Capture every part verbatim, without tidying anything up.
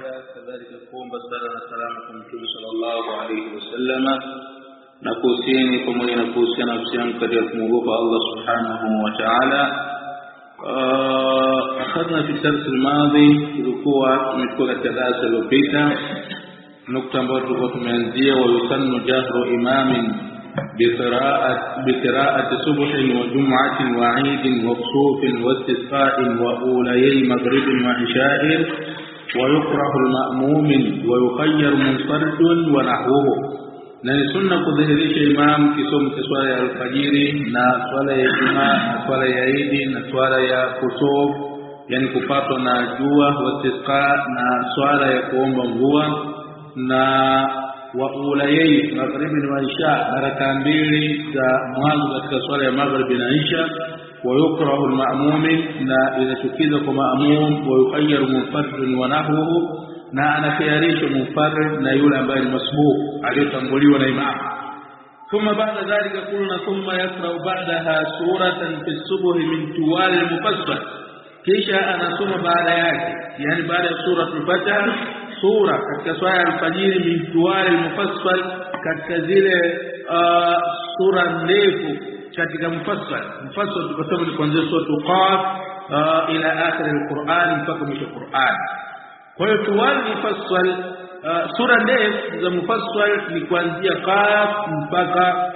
ta'ala, kadhalika kuomba sala na salama kwa Mtume sallallahu alayhi wasallam, na kuhusieni pamoja na kuhusiana nafsi yangu katika kumwogopa Allah subhanahu wa ta'ala. Akhadna fi dars al-madi, tulikuwa tumekuwa katika darasa lililopita nukta ambayo tulikuwa tumeanzia wa yusannu jahru imamin بقراءة بقراءة صبح وجمعة وعيد وخسوف واستسقاء وأوليي مغرب وعشاء ويكره المأموم ويخير منفرد ونحوه. na ni sunna kudhihirisha imam kisomo cha swala ya alfajiri na swala ya Ijumaa na swala ya Eid na swala ya kusuf, yani kupatwa na jua, wastisqa na swala ya kuomba mvua, na wa ulayyi maghribi wa isha, raka mbili za mwanzo katika swala ya maghribi na isha. Wa yukrahu al-ma'mum, na inachukiza kwa ma'mum. Wa yukhayyaru munfarid wa nahwuhu, na anakhiyarisha munfarid na yule ambaye ni masbuq aliyotanguliwa na imam. Thumma ba'da dhalika kulna thumma yaqra'u ba'daha suratan fi as-subh min tuwal al-mufassal, kisha anasoma baada yake, yani baada ya sura al-Fatiha, sura katika swala ya alfajiri min tuwal al-mufassal, katika zile uh, sura ndefu katika mufassal. Mufassal tukasema ni kuanzia sura Qaf uh, ila akhir al-Qur'an mpaka mwisho Qur'an. Kwa hiyo tuwal mufassal, uh, sura ndefu za mufassal ni kuanzia Qaf mpaka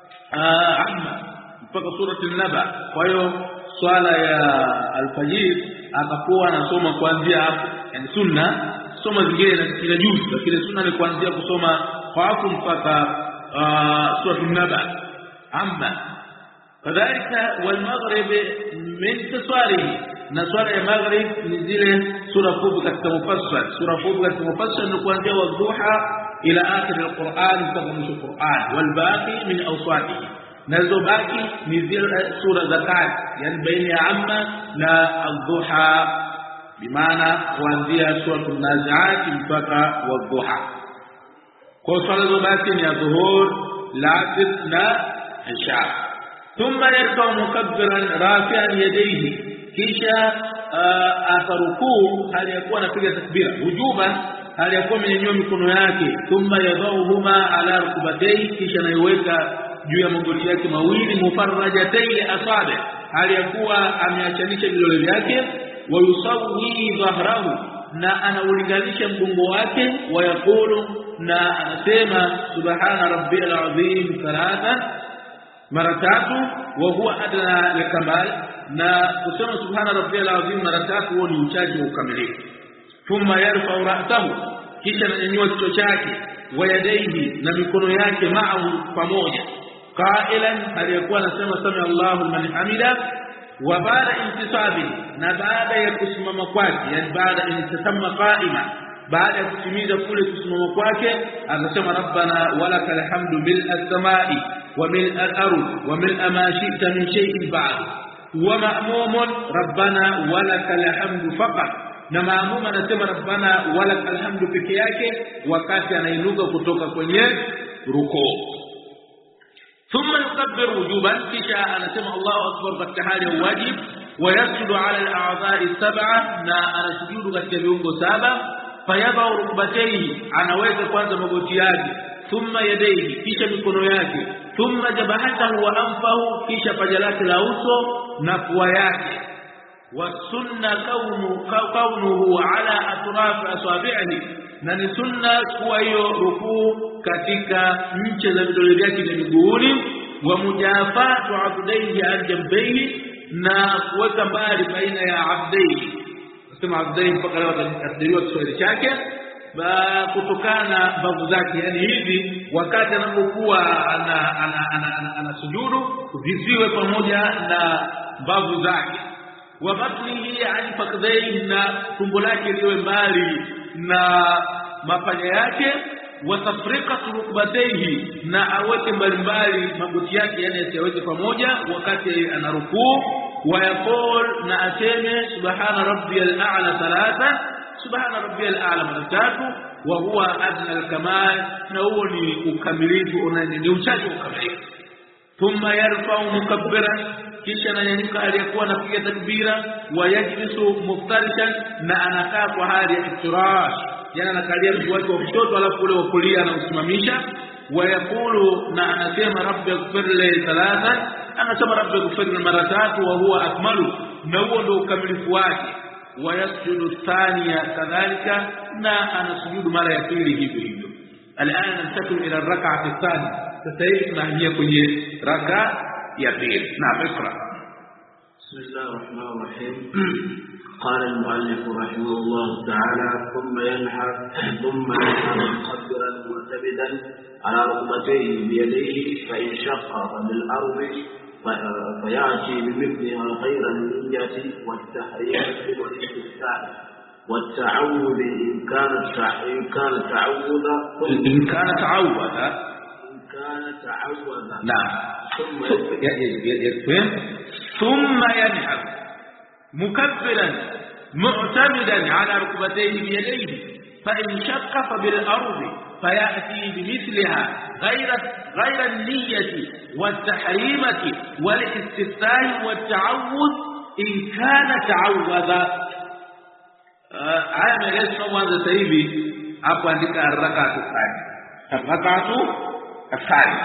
uh, Amma mpaka sura an-Naba. Kwa hiyo swala ya alfajiri atakuwa anasoma kuanzia hapo, yani sunna soma zingine na kila juz, lakini sunna ni kuanzia kusoma Qaf mpaka uh, sura an-Naba. Amma kadhalika wal maghrib min taswarihi, na swala ya maghrib ni zile sura kubwa katika mufassal. Sura kubwa katika mufassal ni kuanzia wadhuha ila akhir al-Qur'an mpaka mwisho Qur'an. Wal baqi min awsatihi, nazo baki ni zile sura zakat, yani baina ya amma na adhuha, bimaana kuanzia sura an-nazi'at mpaka wadhuha. Kwa swala hizo baki ni adhuhur, al-asr na isha. Thumma yarfa'u mukabbiran rafi'an yadayhi, kisha atarukuu hali ya kuwa anapiga takbira wujuban, hali ya kuwa amenyanyua mikono yake. Thumma yadhauhuma ala rukbatayhi, kisha anaiweka juu ya magoti yake mawili. Mufarrajatayhi asabi, hali ya kuwa ameachanisha vidole vyake. Wa yusawwi dhahrahu, na anaulinganisha mgongo wake. Wa yaqulu, na anasema subhana rabbiyal azim thalatha, mara tatu. Wa huwa adna likamal, na kusema subhana rabbiyal azim mara tatu huo ni uchaji wa ukamilifu. Thumma yarfa'u ra'sahu, kisha ananyanyua kichwa chake. Wa yadayhi, na mikono yake ma'ahu pamoja. Qailan, aliyekuwa anasema sami Allahu liman hamida. Wa baada intisabi, na baada ya kusimama kwake, yani baada intisamma qa'ima, baada ya kutimiza kule kusimama kwake, anasema rabbana walakal hamdu bil as-sama'i wa mil al-ard wa mil ma shi'ta min shay'in ba'd. Wa ma'mumun rabbana walakal hamdu faqat, na maamum anasema rabbana walakal hamdu peke yake wakati anainuka kutoka kwenye rukuu. Thumma yukabbiru wujuban, kisha anasema Allahu akbar katika hali ya wajib. Wa yasjudu ala al-a'dha'i sab'a, na anasujudu katika viungo saba. Fayadha'u rukbatayhi, anaweka kwanza magoti yake. Thumma yadayhi, kisha mikono yake. Thumma jabhatahu wa anfahu, kisha paja lake la uso na pua yake. Wa sunna kaunu kaunuhu ala atraf asabi'ihi, na ni sunna kuwa hiyo rukuu katika ncha za vidole vyake vya miguuni. Wa mujafatu abdaihi aljambayhi, na kuweka mbali baina ya abdaihi, nasema abdaihi mpaka leo atakadiriwa Kiswahili chake kutokana mbavu zake, yani hivi wakati anapokuwa ana ana anasujudu visiwe pamoja na mbavu zake. Wa batnihi ani fakdaihi, na tumbo lake liwe mbali na mapaja yake. Wa tafriqatu rukbatayhi, na aweke mbalimbali magoti yake, yani asiweke pamoja wakati anarukuu. Wa yaqul, na aseme subhana rabbiyal a'la thalatha, subhana rabbiyal a'la mara tatu. Wa huwa adna al-kamal, na huo ni ukamilifu, ni uchaji wa ukamilifu. Thumma yarfa'u mukabbiran, kisha ananyanyuka aliyekuwa anapiga takbira. Wa yajlisu muftarishan, na anakaa kwa hali ya iftirash, yana anakalia mguu wake wa kushoto alafu ule wa kulia anausimamisha wayakulu na anasema rabbi ighfir li thalathan anasema rabbi ighfir li mara tatu wa huwa akmalu na huo ndio ukamilifu wake wayasjudu thaniya kadhalika na anasujudu mara ya pili hivyo hivyo الان ننتقل الى الركعه الثانيه تسير هي kwenye raka ya pili na ikra بسم الله الرحمن الرحيم قال المؤلف رحمه الله تعالى ثم ينحر ثم ينحر مقدرا معتمدا على ركبتيه بيديه فإن شق بالأرض فيأتي بمثلها غير النية والتحريم والاستفتاء والتعوذ إن كان إن كان تعوذا إن كان تعوذا إن كان تعوذا نعم ثم يكفي ثم ينحر مكبرا معتمدا على ركبتيه بيديه فإن شق فبالأرض فيأتي بمثلها غير غير النية والتحريمة والاستفتاء والتعوذ إن كان تعوذا haya maelezo mwanzo sasa hivi hapo andika rak'atu thani rak'atu thani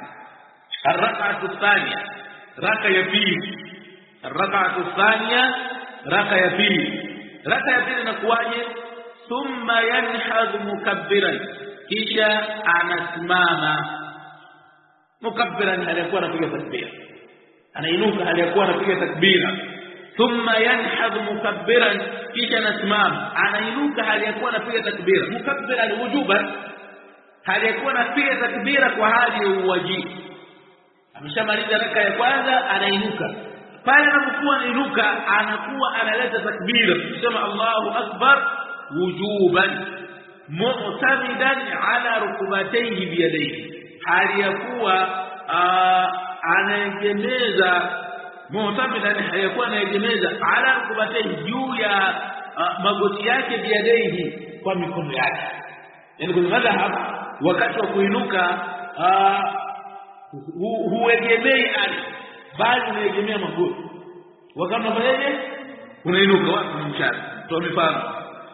rak'atu thani raka ya pili rak'atu thaniya raka ya pili raka ya pili inakuwaje thumma yanhadhu mukabbiran kisha anasimama mukabbiran alikuwa anapiga takbira anainuka alikuwa anapiga takbira thumma yanhadhu mukabbiran kisha anasimama anainuka aliyekuwa anapiga takbira mukabbir alwujuban aliyekuwa anapiga takbira kwa hali ya uwajibu ameshamaliza raka ya kwanza anainuka pale anapokuwa anainuka anakuwa analeta takbira kusema Allahu akbar wujuban mu'tamidan ala rukubatayhi biyadayhi hali ya kuwa anaegemeza mu'tamidan hayakuwa anaegemeza ala rukubatayhi juu ya magoti yake biyadayhi kwa mikono yake yani kwa madhhab wakati wa kuinuka huegemei ardhi bali unaegemea magoti wakati unafanyaje unainuka wapi mchana toa mifano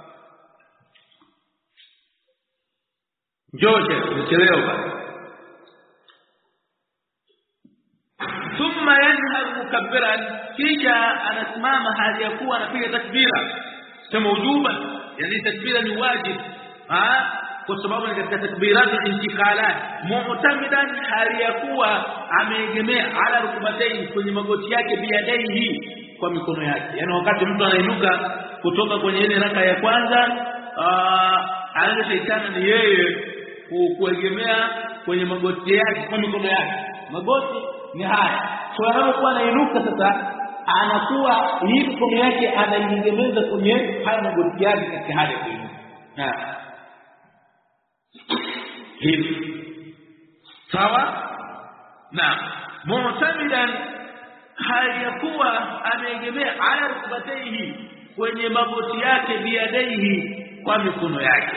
George nichelewa thumma yanhar mukabbiran kisha anasimama hali ya kuwa anapiga takbira sema ujuba yani takbira ni wajib ah kwa sababu ni katika takbirat intiqalat mu'tamidan hali ya kuwa ameegemea ala rukubatayhi kwenye magoti yake biyadaihi kwa mikono yake yani wakati mtu anainuka kutoka kwenye ile raka ya kwanza anaanza shaitani ni yeye kuegemea kwenye magoti yake kwa mikono yake magoti ni haya so anapokuwa anainuka sasa anakuwa hii mikono yake anaiegemeza kwenye haya magoti yake katika hali ya kuinuka hivi sawa na mu'tamidan hali ya kuwa ameegemea ala rukubatayhi kwenye magoti yake biyadaihi kwa mikono yake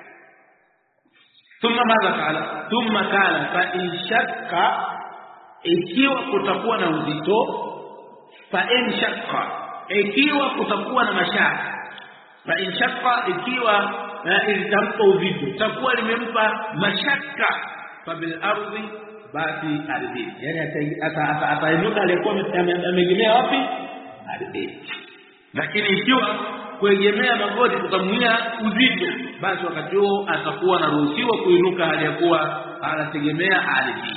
thumma madha kala thumma kala fa in shakka ikiwa kutakuwa na uzito fa in shakka ikiwa kutakuwa na mashaka fa in shakka ikiwa itampa uzito takuwa limempa mashaka fa bil ardi basi ardhi yani atainuka alikuwa ameegemea wapi ardhi lakini ikiwa kuegemea magoti kutamwia uzito basi wakati huo atakuwa anaruhusiwa kuinuka hali ya kuwa anategemea ardhi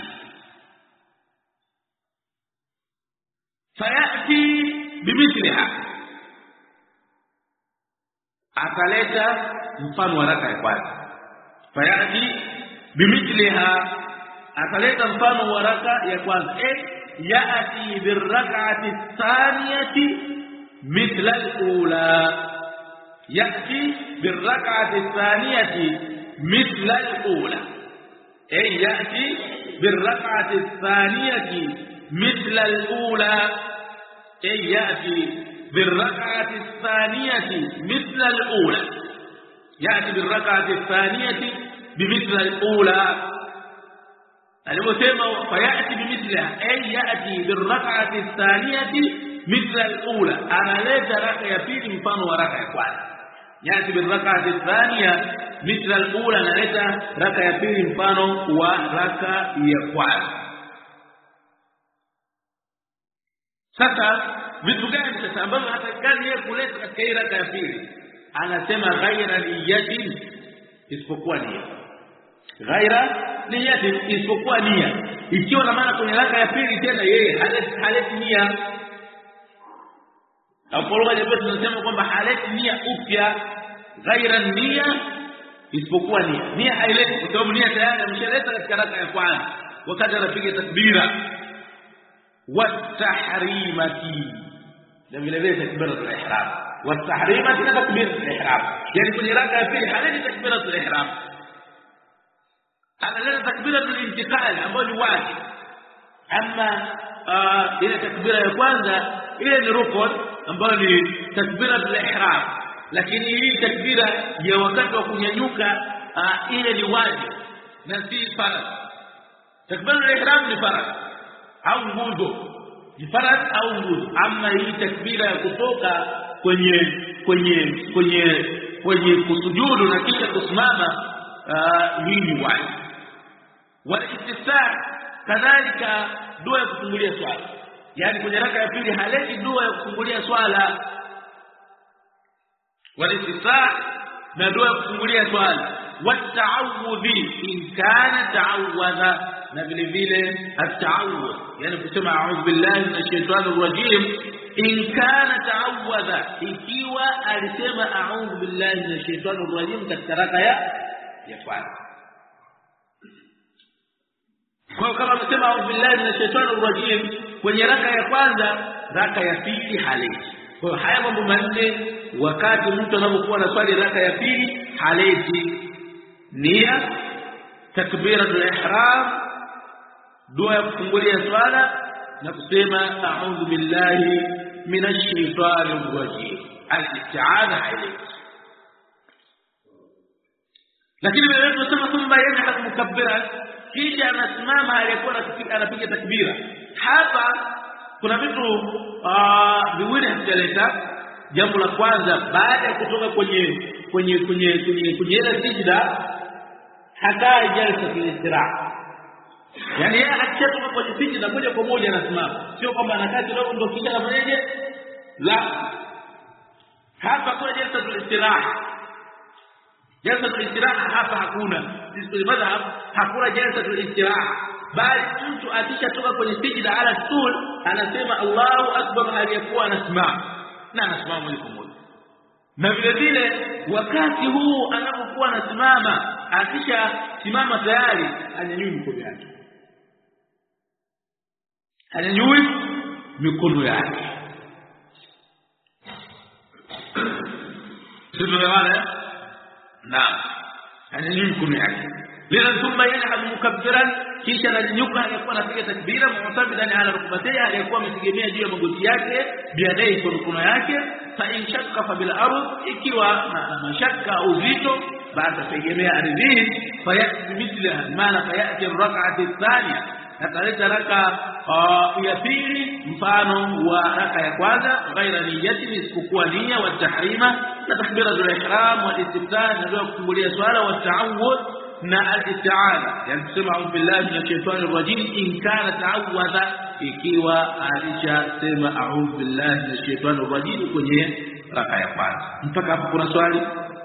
fayati bimithliha akaleta mfano wa raka ya kwanza fayati bimithliha akaleta mfano wa raka ya kwanza eh yati birrak'ati thaniyati mithla al-ula yati birrak'ati thaniyati mithla al-ula eh yati birrak'ati thaniyati mithla al-ula eh yati بالركعه الثانيه مثل الاولى ياتي بالركعه الثانيه بمثل الاولى aliposema fayati bimithla ay yati birrak'ati thaniyati mithla al-ula analeta raka ya pili mfano wa raka ya kwanza yati bil rak'ati thaniya mithla al-ula, analeta raka ya pili mfano wa raka ya kwanza. Sasa vitu gani sasa ambavyo hatakani yeye kuleta katika hii raka ya pili? Anasema ghaira niyatin, isipokuwa nia. Ghaira niyatin, isipokuwa nia. Ikiwa na maana kwenye raka ya pili tena yeye haleti haleti nia. Hapo lugha nyingine tunasema kwamba haleti nia upya, ghaira nia, isipokuwa nia. Nia haileti kwa sababu nia tayari ameshaleta katika raka ya kwanza wakati anapiga takbira. Watahrimati, na vile vile takbiratul ihram. Watahrimati na takbiratul ihram, yani kwenye raka ya pili haleti takbiratul ihram, analeta takbiratul intiqal ambayo ni wajibu. Ama ile takbira ya kwanza ile ni rukun ambayo ni takbiratul ihram, lakini hii takbira ya wakati wa kunyanyuka ile ni wajibu na si faradhi. Takbiratul ihram ni faradhi au nguzo, ni faradhi au nguzo. Ama hii takbira ya kutoka kwenye kwenye kwenye kwenye kusujudu na kisha kusimama, hii ni wajibu. Wal istiftar kadhalika dua ya kufungulia swala, yani kwenye raka ya pili haleti dua ya kufungulia swala. Wal istiftar na dua ya kufungulia swala. Wata'awudhi in kana ta'awadha, na vile vile at-ta'awudh, yani kusema a'udhu billahi minash shaitani rajim in kana ta'awadha, ikiwa alisema a'udhu billahi minash shaitani rajim katika raka ya ya kwanza. Kwa kama amesema a'udhu billahi minash shaitani rajim kwenye raka ya kwanza, raka ya pili haleti. Kwa haya mambo manne wakati mtu anapokuwa na swali raka ya pili haleti: nia, takbiratul ihram, dua ya kufungulia swala, na kusema a'udhu billahi minash shaitani rajim. Al-isti'adha haleti. Lakini vile tunasema thumma yanhaq mukabbiran, kisha anasimama aliyekuwa anapiga takbira. Hapa kuna vitu viwili hajaleta. Jambo la kwanza, baada ya kutoka kwenye kwenye kwenye kwenye kwenye ile sijda hakai jalsa al-istiraha, yani yeye akishatoka kwenye sijda moja kwa moja anasimama, sio kwamba anakaa kidogo ndio kisha anafanyaje. La, hapa kwa jalsa al-istiraha, jalsa al-istiraha hapa hakuna. Sisi kwa madhhab hakuna jalsa al-istiraha, bali mtu akishatoka kwenye sijda ala tul anasema Allahu akbar, aliyakuwa anasimama na anasimama moja kwa moja. Na vile vile wakati huu anapokuwa anasimama, akisha simama tayari anyanyui mikono yake, anyanyui mikono yake. Sio wale na anyanyui mikono yake. Lila thumma yanhaq mukabbiran, kisha ananyuka alikuwa anapiga takbira mu'tabidan ala rukbatayhi, alikuwa ametegemea juu ya magoti yake, biadai kwa mikono yake. Fa in shakka fa bil ardh, ikiwa na mashaka uzito baada tegemea ardhini, fayati mithla maana fayati rak'ati thaniya, ataleta raka ya pili mfano wa raka ya kwanza, ghaira niyatin, isipokuwa nia, wa tahrima na takbiratul ihram, wa istiftah na dua kufungulia swala, wa ta'awudh na al-isti'adha, yani kusema a'udhu billahi minash shaitani rajim in kana ta'awadha, ikiwa alishasema a'udhu billahi minash shaitani rajim kwenye raka ya kwanza. Mpaka hapo kuna swali?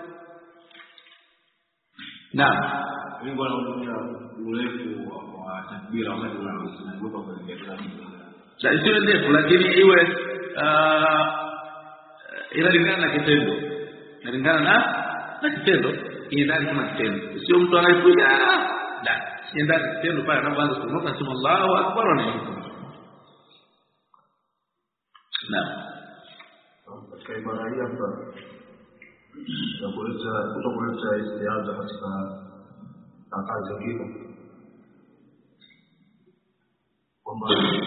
Naam. Lengo la urefu wa takbira wakati unapokuwa kwenye takbira. Sasa sio ndefu, lakini iwe inalingana na kitendo. Inalingana na na kitendo. Indani kama kitendo, sio mtu anaikuja la indani kitendo pale anaanza kunoka sema Allahu akbar na yuko. Naam, katika ibara hii hapa tunakueleza kutokuleta istiaza katika kazi zingine, kwamba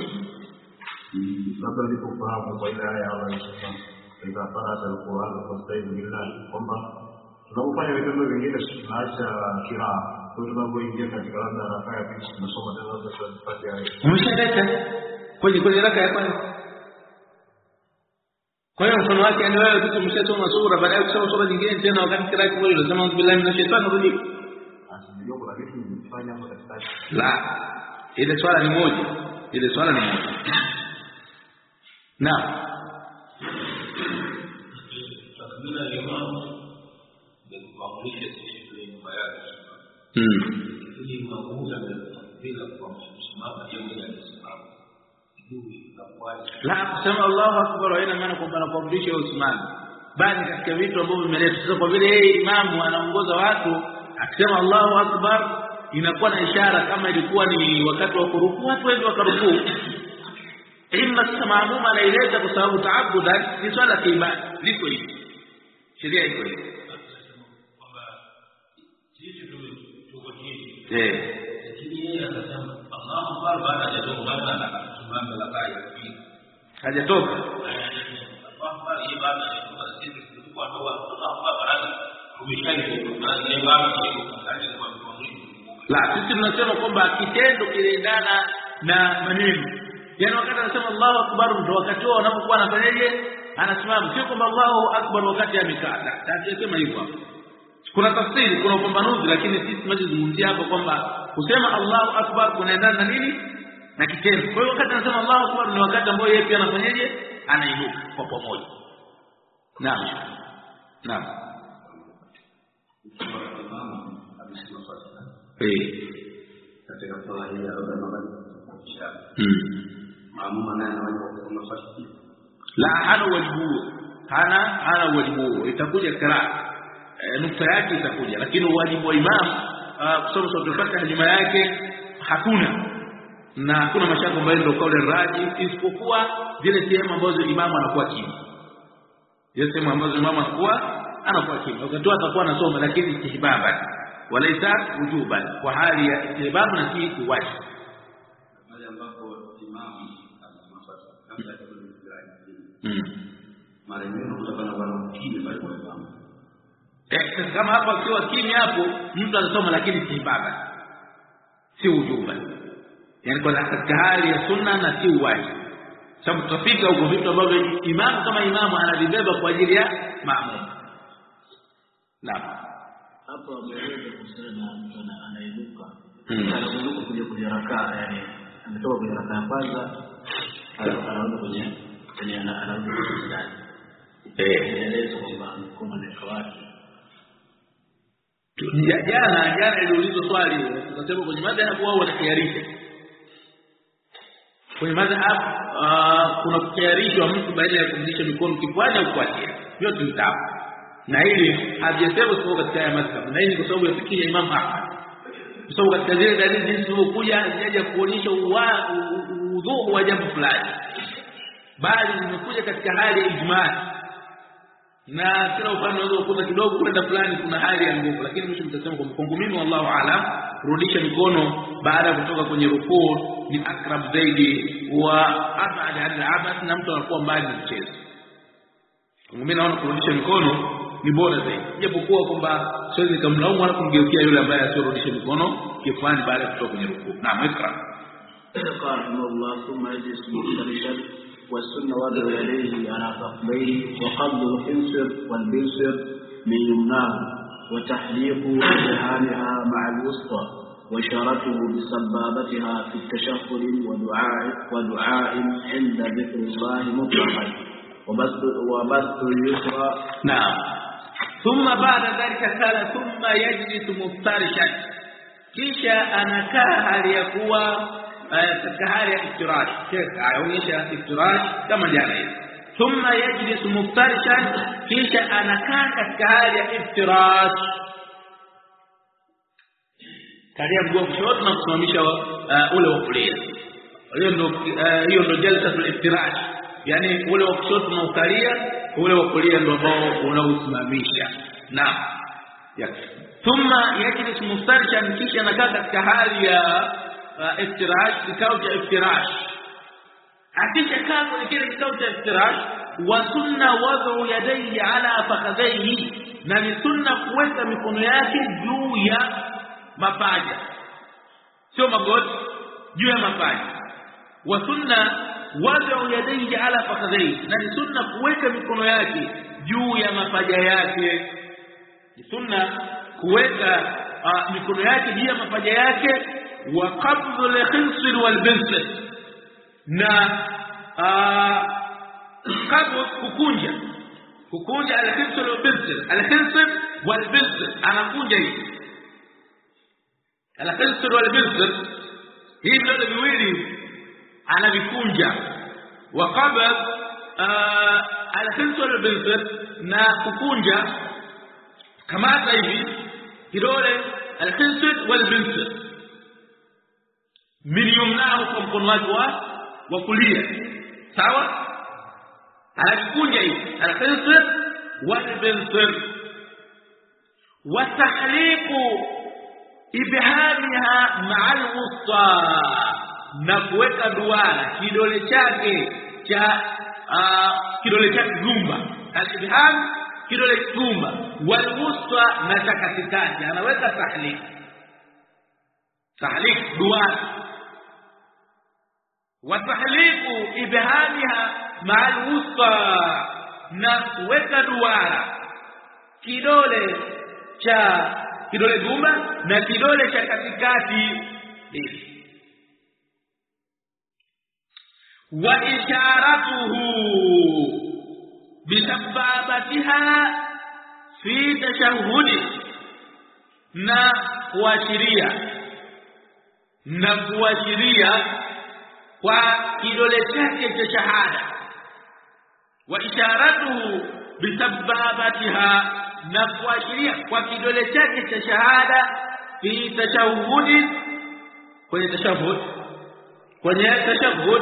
labda nilipofahamu kwa ile aya Allah inasema idha qara'ta al-Qur'ana fasta'idh billah, kwamba tunapofanya vitendo vingine tunaacha kiraa, kwa tunapoingia katika labda raka ya pili tunasoma tena labda tunapata aya. Umeshaleta kwenye kwenye raka ya kwanza, Kwa hiyo mfano wake ni wewe tu umeshasoma sura baada ya kusoma sura nyingine tena wakati kila kitu wewe unasema billahi minash shaitani rajim. Ndio kuna vitu nimefanya hapo katikati. La. Ile swala ni moja. Ile swala ni moja. Na takbira ya imam ndio kuamrisha sisi kule nyumba yake. Mm. Ili mabuda bila kusimama jambo la Uislamu. La kusema Allahu akbar haina maana kwamba anakuamrisha usimame, bali katika vitu ambavyo vimeletwa. Sasa kwa vile yeye imamu anaongoza watu akisema Allahu akbar inakuwa na ishara kama ilikuwa ni wakati wa kuruku, watu wengi wakaruku. Imma samaamuma anaileta kwa sababu taabudan ni swala ya ibada, liko hivi sheria iko hivi kwamba sisi tuko chini eh, lakini yeye anasema Allahu akbar baada ya kutoka baada mambo la kaya hajatoka Allahu hii baada ya kutoka sisi tulikuwa ndio Allahu baraka tumeshaiko baada ya baada ya kwa la sisi tunasema kwamba kitendo kinaendana na maneno, yani wakati anasema Allahu akbar ndio wakati wao wanapokuwa anafanyaje anasimama, sio kwamba Allahu akbar wakati amekaa. Tunasema hivyo kuna tafsiri, kuna upambanuzi, lakini sisi tunazungumzia hapa kwamba kusema Allahu akbar kunaendana na nini na kitendo. Kwa hiyo wakati anasema Allahu akbar ni wakati ambao yeye pia anafanyaje anainuka kwa pamoja. Naam. Naam. Eh. Katika swala hili ya Ramadhani. Mm. Maamuma naye anaweza kusoma fasihi. La hana wajibu. Hana hana wajibu. Itakuja kira. E, nukta yake itakuja, lakini wajibu wa imam kusoma sura Fatiha nyuma yake hakuna. Na hakuna mashaka ambayo ndio kauli raji isipokuwa zile sehemu ambazo imamu anakuwa chini. Zile sehemu ambazo imamu anakuwa anakuwa chini. Wakati atakuwa anasoma lakini istihbaban walaisa wujuban, kwa hali ya istihbab na si wajibu. Pale ambapo imamu anasoma Fatiha kabla ya kuanza mara nyingi kutokana na kile pale kwa imamu. Eh, kama hapo akiwa kimya hapo mtu anasoma lakini istihbaban si wujuban. Yani kwa katika hali ya sunna na si wajibu. Sababu tutafika huko vitu ambavyo imamu kama imamu anavibeba kwa ajili ya maamuma. Naam. Hapo ameweza kusema mtu anainuka. Anainuka kuja kwenye rakaa, yani ametoka kwenye rakaa ya kwanza anaanza kwenye kwenye anaanza kujidai. Eh, inaeleza kwamba kama ni kawati. Jana jana iliulizwa swali, tukasema kwenye madhahabu wao wanakiarisha. Kwenye madhhab uh, kuna kutayarishwa mtu baada ya kumlisha mikono kifuani au kuatia. Hiyo tunataka. Na hili hajasema sio katika ya madhhab. Na hili kwa sababu ya fikiri ya Imam Ahmad. Kwa sababu katika zile dalili jinsi zilizokuja hajaja kuonyesha udhu wa jambo fulani. Bali zimekuja katika hali ya ijmaa. Na kila upande unaweza kukuta kidogo kwenda fulani kuna hali ya nguvu, lakini mwisho mtasema kwa mkongo mimi wallahu aalam kurudisha mikono baada ya kutoka kwenye rukuu ni akrab zaidi wa abad an al-abath, na mtu anakuwa mbali na mchezo. Mimi naona kurudisha mikono ni bora zaidi, japokuwa kwamba siwezi nikamlaumu wala kumgeukia yule ambaye asiyorudisha mikono kifuani baada ya kutoka kwenye rukuu. Naam, ikra. Qala Allah thumma yajlisu muftarisan والسنة وضع يديه على فخذيه وقبض الخنصر والبنصر من يمناه وتحليق ذهانها مع الوسطى وإشارته بسبابتها في التشهد ودعاء ودعاء عند ذكر الله مطلقا وبث وبث اليسرى. نعم. ثم بعد ذلك قال ثم يجلس مفترشا kisha anakaa hali ya kuwa katika hali ya iftirash. Sheikh aonyesha iftirash kama jana hivi. Thumma yajlis muftarishan, kisha anakaa katika hali ya iftirash. Kalia mguu kushoto na kusimamisha ule wa kulia. Hiyo ndio hiyo ndio jalsatul iftirash. Yaani ule wa kushoto na ukalia, ule wa kulia ndio ambao unausimamisha. Naam. Yaki. Thumma yajlis muftarishan, kisha anakaa katika hali ya iftirash, kikao cha iftirash. Akisha kaa kwenye kile kikao cha iftirash, wa sunna wad'u yadayhi ala fakhadhihi, na ni sunna kuweka mikono yake juu ya mapaja, sio magoti, juu ya mapaja. Wa sunna wad'u yadayhi ala fakhadhihi, na ni sunna kuweka mikono yake juu ya mapaja yake. Ni sunna kuweka uh, mikono yake juu ya mapaja yake. Wa qabdhu al-khinsir wal-binsir, na qabdhu kukunja kukunja al-khinsir wal-binsir. Al-khinsir wal-binsir anakunja hivi, al-khinsir wal-binsir hivi ndio viwili anavikunja. Wa qabdhu al-khinsir wal-binsir, na kukunja kama hivi kidole al-khinsir wal-binsir min yumnahu, kwa mkono wake wa kulia, sawa. anakunja hivi al-khinsir wal-binsir. wa tahliqu ibhamiha ma'a al-wusta, na kuweka duara kidole chake cha uh, kidole chake gumba. Al-ibham kidole gumba, wal-wusta na cha katikati anaweka tahliq. Tahliq duara. Wa tahliqu ibhamiha ma'a al-wusta, na kuweka duara kidole cha kidole gumba na kidole cha katikati hivi. Wa isharatuhu bisababatiha fi tashahhudi, na kuashiria na kuashiria kwa kidole chake cha shahada. Wa isharatuhu bisababatiha, na kuashiria kwa kidole chake cha shahada fi tashahhudi, kwenye tashahhud kwenye tashahhud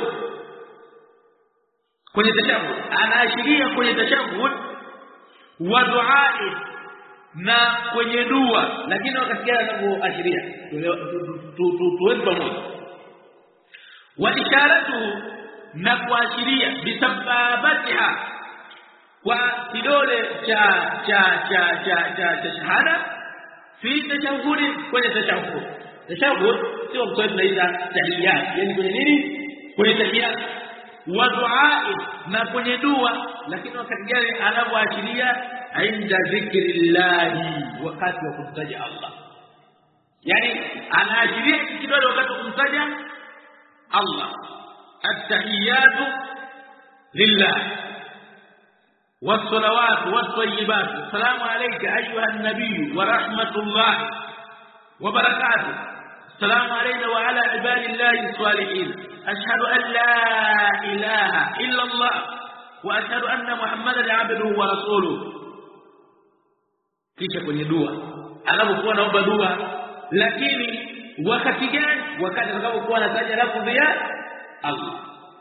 kwenye tashahhud anaashiria kwenye tashahhud. Wa du'a, na kwenye dua, lakini wakasikia anapoashiria tuwe pamoja. Wa isharatu, na kuashiria bisababatiha, kwa kidole cha cha cha cha cha shahada fi tashahhudi, kwenye tashahhud. Tashahhud sio kwa tunaita tahiyat, yani kwenye nini? Kwenye tahiyat. Wa du'a, na kwenye dua, lakini wakati gani anapoashiria? Inda dhikrillah, wakati wa kumtaja Allah. Yani anaashiria kidole wakati wa kumtaja Allah. At-tahiyatu lillah was-salawatu was-tayyibatu, assalamu alayka ayyuha an-nabiy wa rahmatullahi wa barakatuh, assalamu alayna wa ala ibadillahi as-salihin, ashhadu an la ilaha illa Allah wa ashhadu anna Muhammadan abduhu wa rasuluhu. Kisha kwenye dua anapokuwa naomba dua, lakini wakati gani? Wakati anapokuwa anataja lafzi ya Allah.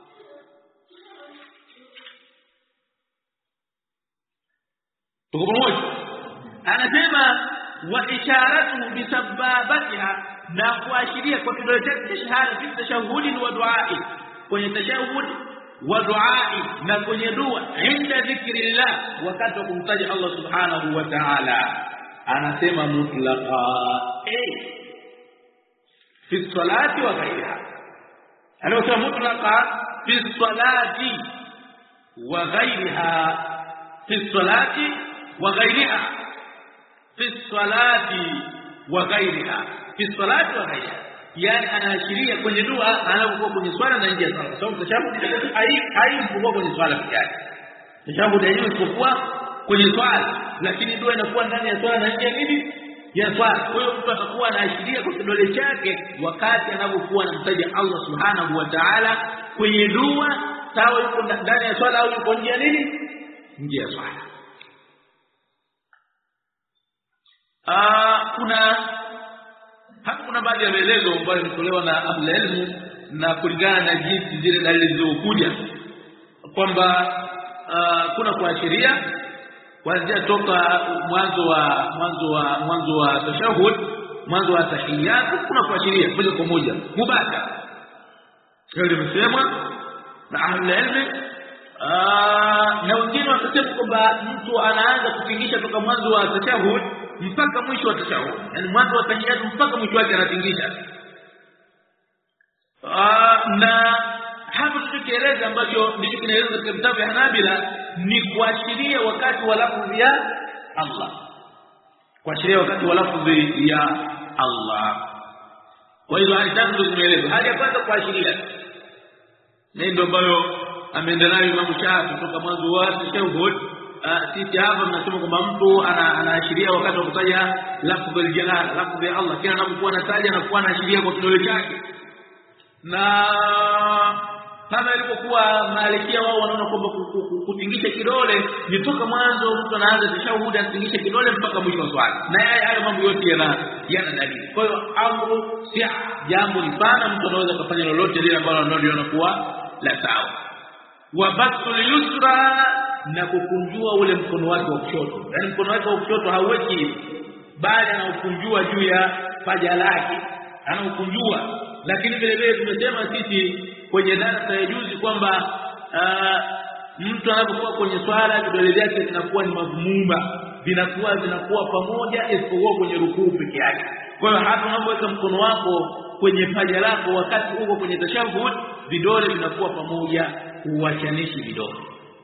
Tuko pamoja? Anasema wa isharatu bisababatiha, na kuashiria kwa kidole chake cha shahada fi tashahhudi wa du'a, kwenye tashahhud wa du'a, na kwenye dua. Inda dhikrillah, wakati wa kumtaja Allah subhanahu wa ta'ala. Anasema mutlaqa, eh fi salati wa ghayriha. Anasema mutlaqa fi salati wa ghayriha, fi salati wa ghayriha, fi salati wa ghayriha, fi salati wa ghayriha. Yani anaashiria kwenye dua anapokuwa kwenye swala na nje ya swala. Sababu tashahhud hai haimpokuwa kwenye swala pekee yake. Tashahhud yenyewe isipokuwa kwenye swala, lakini dua inakuwa ndani ya swala na nje ya nini? Ya swala. Kwa hiyo mtu atakuwa anaashiria kwa kidole chake wakati anapokuwa anamtaja Allah subhanahu wa ta'ala kwenye dua, sawa yuko ndani ya swala au yuko nje ya nini? Nje ya swala. Ah, kuna hapa kuna baadhi ya maelezo ambayo yametolewa na ahlul ilm, na kulingana na jinsi zile dalili zilizokuja kwamba uh, kuna kuashiria kuanzia toka mwanzo wa mwanzo wa mwanzo wa tashahhud, mwanzo wa tahiyat, kuna kuashiria moja kwa moja mubashara. Hilo limesemwa na ahlul ilm. Na wengine wakasema kwamba mtu anaanza kutingisha toka mwanzo wa tashahhud mpaka mwisho wa tashahhud, yani mwanzo wa tahiyat mpaka mwisho wake anatingisha. Na hapo tukieleza ambacho ndicho kinaeleza katika vitabu vya Hanabila ni kuashiria wakati wa lafzi ya Allah, kuashiria wakati wa lafzi ya Allah. Kwa hiyo hali tatu zimeelezwa. Hali ya kwanza kuashiria, na ndio ambayo ameendelea Imam Shafi kutoka mwanzo wa tashahhud. Sisi hapa tunasema kwamba mtu anaashiria wakati wa kutaja lafzi al-jalala, lafzi ya Allah, kila anapokuwa anataja anakuwa anaashiria kwa kidole chake. Na kama ilivyokuwa Malikia, wao wanaona kwamba kutingisha kidole ni toka mwanzo mtu anaanza tashahhud atingishe kidole mpaka mwisho wa swala, na hayo mambo yote yana yana dalili. Kwa hiyo amru si jambo ni pana, mtu anaweza kufanya lolote lile ambalo analiona kuwa la sawa. Wa batul yusra, na kukunjua ule mkono wake wa kushoto, yani mkono wake wa kushoto hauweki hivi, bali anaukunjua juu ya paja lake, anaukunjua. Lakini vile vile tumesema sisi kwenye darasa ya juzi kwamba mtu anapokuwa kwenye swala vidole vyake vinakuwa ni mavumba, vinakuwa vinakuwa pamoja isipokuwa kwenye rukuu peke yake. Kwa hiyo hata unapoweka mkono wako kwenye paja lako wakati uko kwenye tashahhud, vidole vinakuwa pamoja, huachanishi vidole.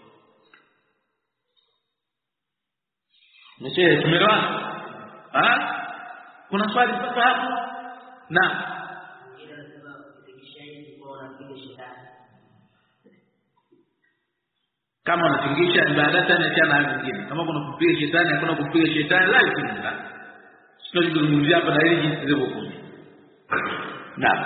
Mshe tumeelewana? Ah? Kuna swali sasa hapo? Na kama unatingisha ibadata na chana nyingine, kama kuna kupiga shetani hakuna kupiga shetani, la isinda sio kuzungumzia hapa na ile jinsi zilivyokuja. Naam,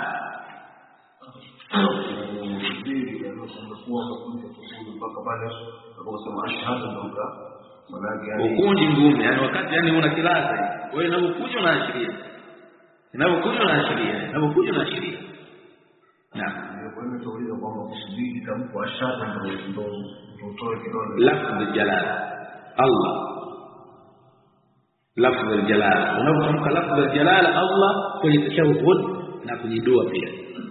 ukunji ngumu, yani wakati yani una kilaza wewe, unapokuja unaashiria, unapokuja unaashiria, unapokuja unaashiria. Naam, tunauliza kwamba kusubiri tamko ashara ndio utoe kidole lafzi al-jalala Allah, lafzi al-jalala. Unapotamka lafzi al-jalala Allah kwenye tashahhud na kwenye dua pia.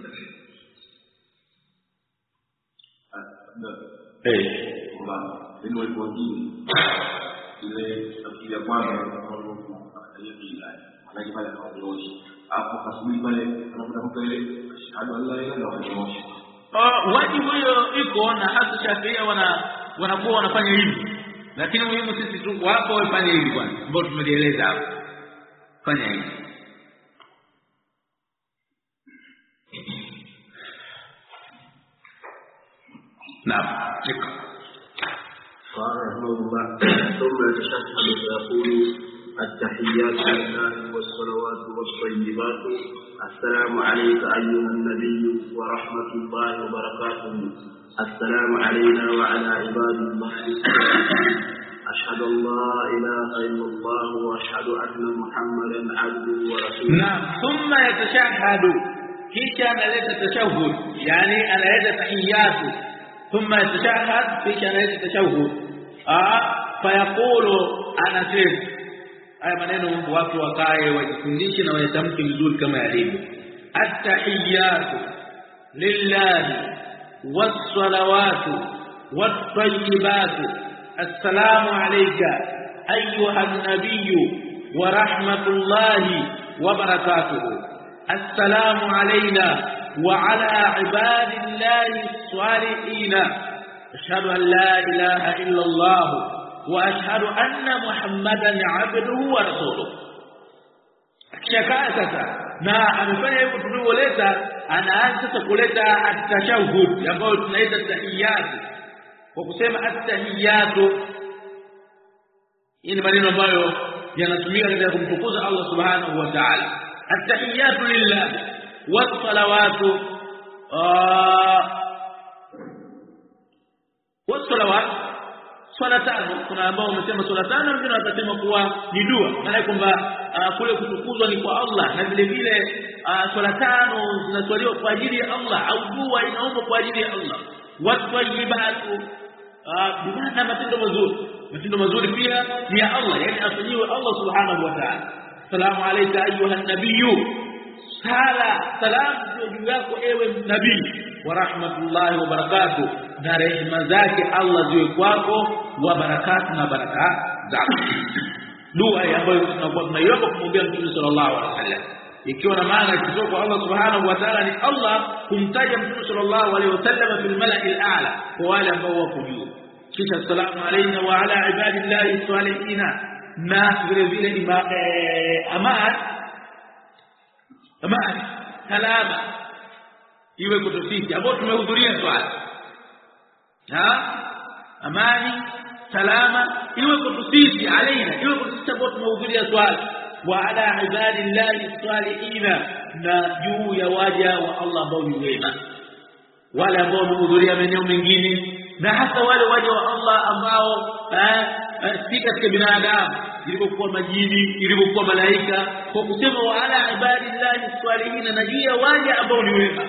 Eh, kwamba ndio walipojini ile tafsiri ya kwanza kwa hiyo bila maana pale hawaoshi hapo kasubiri pale anapotamka ile ashhadu an la ilaha illa Allah. Oh, wajibu hiyo iko, na hata Shafia wana wanakuwa wanafanya hivi, lakini muhimu sisi tu wapo wafanye hivi kwanza, ambao tumeeleza hapo. Fanya hivi. Naam, cheka. قال رحمه الله ثم يتشهد فيقول التحيات لله والصلوات والطيبات السلام عليك أيها النبي ورحمة الله وبركاته السلام علينا وعلى عباد الله أشهد أن لا إله إلا الله وأشهد أن محمدا عبده ورسوله. نعم، ثم يتشهد كيش أنا ليس تشهد، يعني أنا ليس تحيات، ثم يتشهد كيش أنا ليس تشهد. آه فيقول أنا سيد. haya maneno watu wakae wajifundishe na wayatamke vizuri kama yalivyo. At-tahiyyatu lillahi was-salawatu wat-tayyibatu assalamu alayka ayyuha an-nabiyyu wa rahmatullahi wa barakatuhu assalamu alayna wa ala ibadillahi as-salihin ashhadu an la ilaha illa Allah واشهد ان محمدا عبده ورسوله. Kisha sasa na amefanya hivyo tulioleta, anaanza sasa kuleta at-tashahhud ambayo tunaita tahiyat, kwa kusema at-tahiyat. Hii ni maneno ambayo yanatumika katika kumtukuza Allah subhanahu wa ta'ala. At-tahiyat lillah was-salawatu was-salawat swala tano. Kuna ambao wamesema swala tano, wengine watasema kuwa ni dua, maana kwamba kule kutukuzwa ni kwa Allah, na vile vile swala tano zinaswaliwa kwa ajili ya Allah, au dua inaombwa kwa ajili ya Allah. Watu wajibatu bimana matendo mazuri, matendo mazuri pia ni ya Allah, yani afanyiwe Allah subhanahu wa ta'ala. Salamu alayka ayuha nabiyyu, sala salam juu yako ewe nabii, wa rahmatullahi wa barakatuh, na rehema zake Allah ziwe kwako, wa barakatu na baraka zake. Dua ambayo tunakuwa tunaiomba kumwambia Mtume sallallahu alaihi wasallam. ikiwa na maana kutoka kwa Allah subhanahu wa ta'ala ni Allah kumtaja Mtume sallallahu alaihi wasallam fil mala'i al-a'la kwa wale ambao wako juu. Kisha salamu alayna wa ala ibadillahi salihina, na vile vile ni amani amani salama iwe kwetu sisi ambao tumehudhuria swala. Ha? Amani salama iwe kwetu sisi, alaina iwe kwetu sisi ambao tumehudhuria swala, wa ala ibadillahi salihina, na juu ya waja wa Allah ambao ni wema, wale ambao wamehudhuria maeneo mengine, na hata wale waja wa Allah ambao si katika binadamu, ilipokuwa majini, ilipokuwa malaika, kwa kusema wa ala ibadillahi salihina, na juu ya waja ambao ni wema.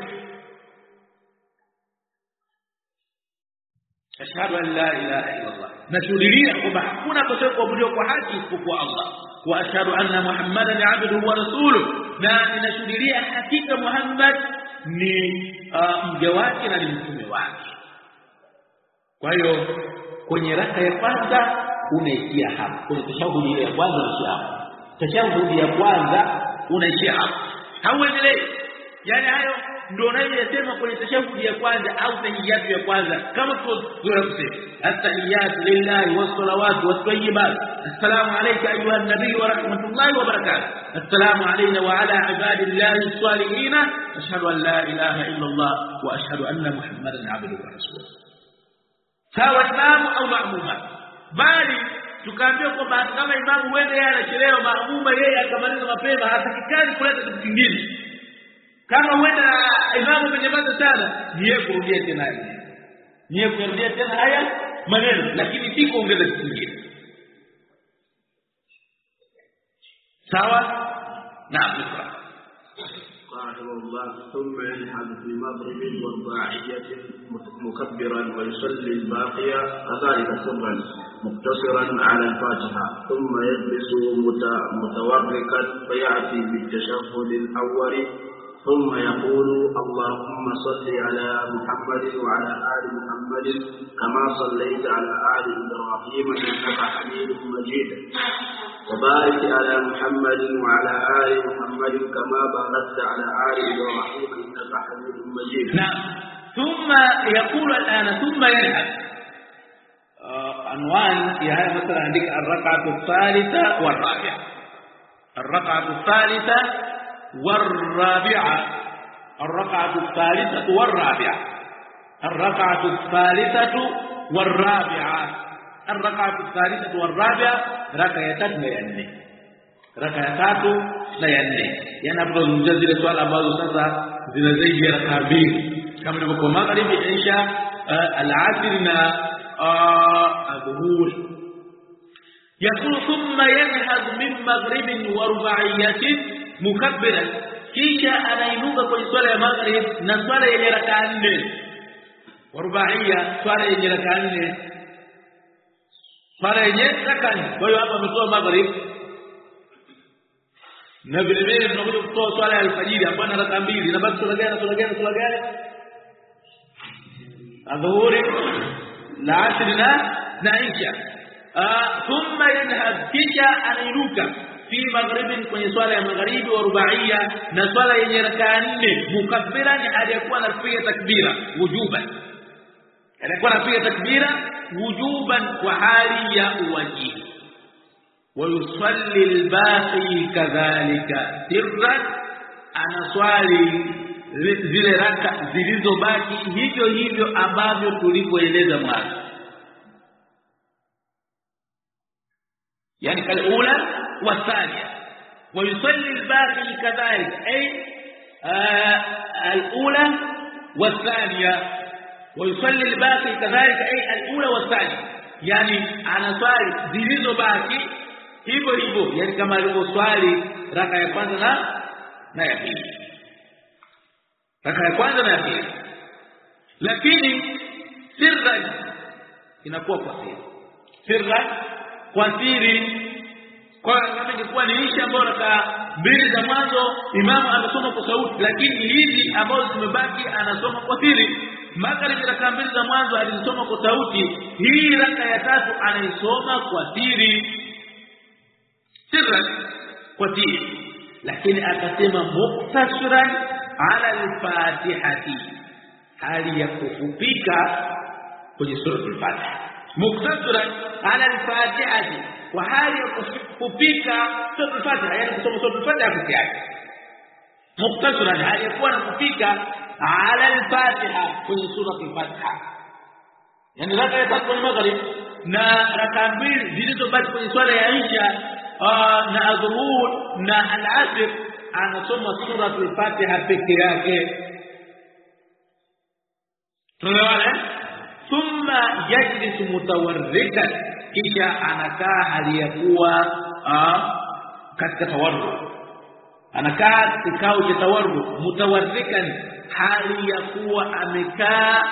Ashhadu an la ilaha illa Allah, nashuhudia kwamba hakuna kuabudiwa kwa haki isipokuwa Allah, wa ashhadu anna Muhammadan abduhu wa rasuluhu, na ninashuhudia hakika Muhammad ni mja wake na ni mtume wake. Kwa hiyo kwenye raka ya kwanza unaishia hapo, kwenye tashahudi ya kwanza unaishia hapo, tashahudi ya kwanza unaishia hapo, hauendelei. Yani hayo ndio unayosema kwenye tashahudi ya kwanza au tahiyatu ya kwanza, kama tunasema at-tahiyatu lillahi was-salawatu wat-tayyibat, assalamu alayka ayuha an-nabiy wa rahmatullahi wa barakatuh, assalamu alayna wa ala ibadillahi as-salihin, ashhadu an la ilaha illa Allah wa ashhadu anna Muhammadan abduhu wa rasuluhu. Sawa imamu au maamuma, bali tukaambia kwamba kama imamu wende yeye anachelewa, maamuma yeye akamaliza mapema, hatakikani kuleta kitu kingine. Kama wenda imamu kwenye sana, niye kurudia tena haya, niye kurudia tena haya maneno, lakini si kuongeza kitu kingine. Sawa? Naam. رحمه الله. ثم ينهض في المغرب والرباعية مكبرا ويصلي الباقية كذلك سرا مقتصرا على الفاتحة، ثم يجلس متوركا فيأتي بالتشهد الأول، ثم يقول اللهم صل على محمد وعلى آل محمد كما صليت على آل إبراهيم إنك حميد مجيد، وبارك على محمد وعلى آل محمد كما باركت على آل إبراهيم إنك حميد مجيد. نعم. ثم يقول الآن ثم ينهض. عنوان في هذا مثلا عندك الركعة الثالثة والرابعة، الركعة الثالثة والرابعة، الركعة الثالثة والرابعة، الركعة الثالثة والرابعة، الركعة الثالثة والرابعة، ركعتان لا ينne ركعتان لا ينne. Yanapo mjazile swala ambazo sasa zina zaidi ya raka mbili, kama ilivyokuwa magharibi, isha, al-asr na adhuhur. Yakulu thumma yanhad min maghribin wa rubaiyatin mukabbiran, kisha anainuka kwenye swala ya maghrib na swala yenye raka nne, wa rubaiya swala yenye raka nne, swala yenye raka nne. Kwa hiyo hapa ametoa maghrib, na vile vile tunakuja kutoa swala ya alfajiri ambayo ina raka mbili, na basi swala gani swala gani swala gani adhuhuri na asr na na isha. Thumma yanhad, kisha anainuka fi maghribin kwenye swala ya magharibi, wa rubaiya na swala yenye raka nne, mukabbiran aliyekuwa anapiga takbira wujuban, aliyekuwa anapiga takbira wujuban kwa hali ya uwajibu. Wa yusalli al-baqi kadhalika sirran, anaswali zile raka zilizobaki hivyo hivyo ambavyo tulivyoeleza mwanzo, yani kalula والثانية. ويصلي الباقي كذلك، أي آه الأولى والثانية، ويصلي الباقي كذلك أي الأولى والثانية، يعني أنا صالي zilizo baki hivyo hivyo, yani kama alivyoswali raka ya kwanza na na ya pili, raka ya kwanza na ya pili, lakini sirran inakuwa kwa siri, sirran kwa siri. Kwa kama ingekuwa ni isha ambayo raka mbili za mwanzo imamu anasoma kwa sauti, lakini hizi ambazo zimebaki anasoma kwa siri. Magharibi raka mbili za mwanzo alisoma kwa sauti, hii raka ya tatu anaisoma kwa siri, sirran kwa siri. lakini akasema mukhtasran ala al-Fatihati, hali ya kufupika kwenye sura al-Fatiha. Mukhtasran ala al-Fatihati, wa hali ya kufupika sura al-Fatiha, yani kusoma sura al-Fatiha pekee yake. Mukhtasran hali ya kuwa na kufika ala al-Fatiha kwenye sura al-Fatiha, yani raka ya tatu kwenye maghrib na raka mbili zilizobaki kwenye swala ya Isha na adhuhur na al-asr, anasoma sura al-Fatiha pekee yake. Tunaelewana? Thumma yajlisu mutawarrikan, kisha anakaa hali ya kuwa katika tawarruk, anakaa kikao cha tawarruk. Mutawarrikan, hali ya kuwa amekaa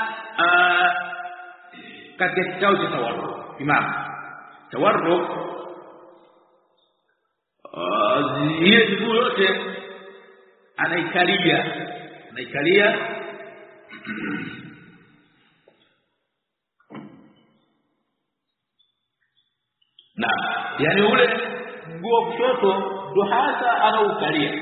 katika kikao cha tawarruk. Imam tawarruk hiyo siku yote anaikalia anaikalia na yani ule mguu wa kushoto ndo hasa anaukalia.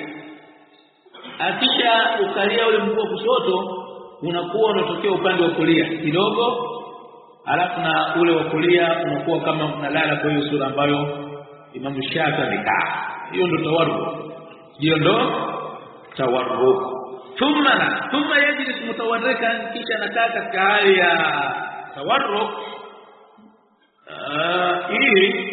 Akisha ukalia ule mguu wa kushoto unakuwa unatokea upande wa kulia kidogo, alafu na ule wa kulia unakuwa kama unalala kwa hiyo sura ambayo Imam Shafi amekaa. Hiyo ndo tawarruk, hiyo ndo tawarruk. Thumma thumma yajlis mutawarrikan, kisha anakaa katika hali ya tawarruk ili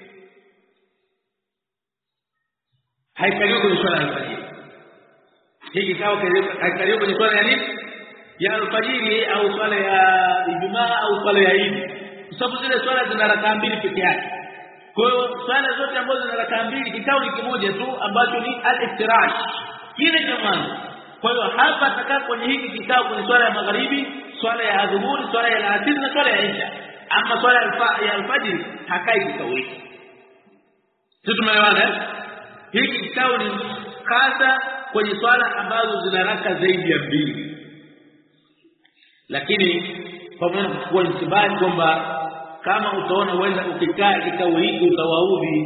haikaliwi kwenye swala ya alfajiri. Hiki kikao haikaliwi kwenye swala ya nini? Ya alfajiri au swala ya Ijumaa au swala ya Eid, kwa sababu zile swala zina rakaa mbili pekee yake. Kwa hiyo swala zote ambazo zina rakaa mbili, kikao ni kimoja tu ambacho ni al-iftirash, kile jamani. Kwa hiyo hapa atakaa kwenye hiki kikao kwenye swala ya magharibi, swala ya adhuhuri, swala ya alasiri na swala ya Isha. Ama swala ya alfajiri hakai kikao hiki. Sisi tumeelewana? Hiki kikao ni hasa kwenye swala ambazo zina raka zaidi ya mbili. Lakini kwa maana kwa intibati kwamba kama utaona uenda ukikaa kikao hiki utawaudhi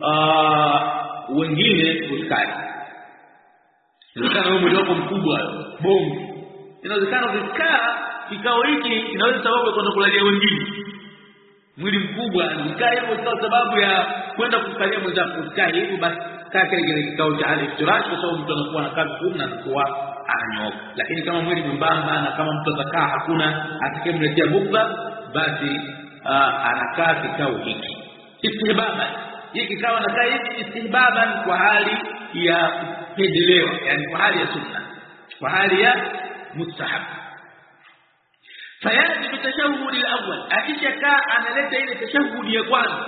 wengine, usikae. Inawezekana wewe mwili wako mkubwa bomu, inawezekana ukikaa kikao hiki inaweza sababu ya kwenda kulalia wengine. Mwili mkubwa ukikaa hivyo kwa sababu ya kwenda kukalia mwenzako, usikae hivyo. Basi kaa kile kikao cha al-iftirash, kwa sababu mtu anakuwa na kazi kubwa na anakuwa ananyoka. Lakini kama mwili mbamba na kama mtu atakaa hakuna atakayemletea bukla, basi anakaa kikao hiki istihbaban. Hiki kikao anakaa hiki istihbaban kwa hali ya kupendelewa, yani kwa hali ya sunna, kwa hali ya mustahab. Fayati bitashahhud al-awwal, akishakaa analeta ile tashahhud ya kwanza.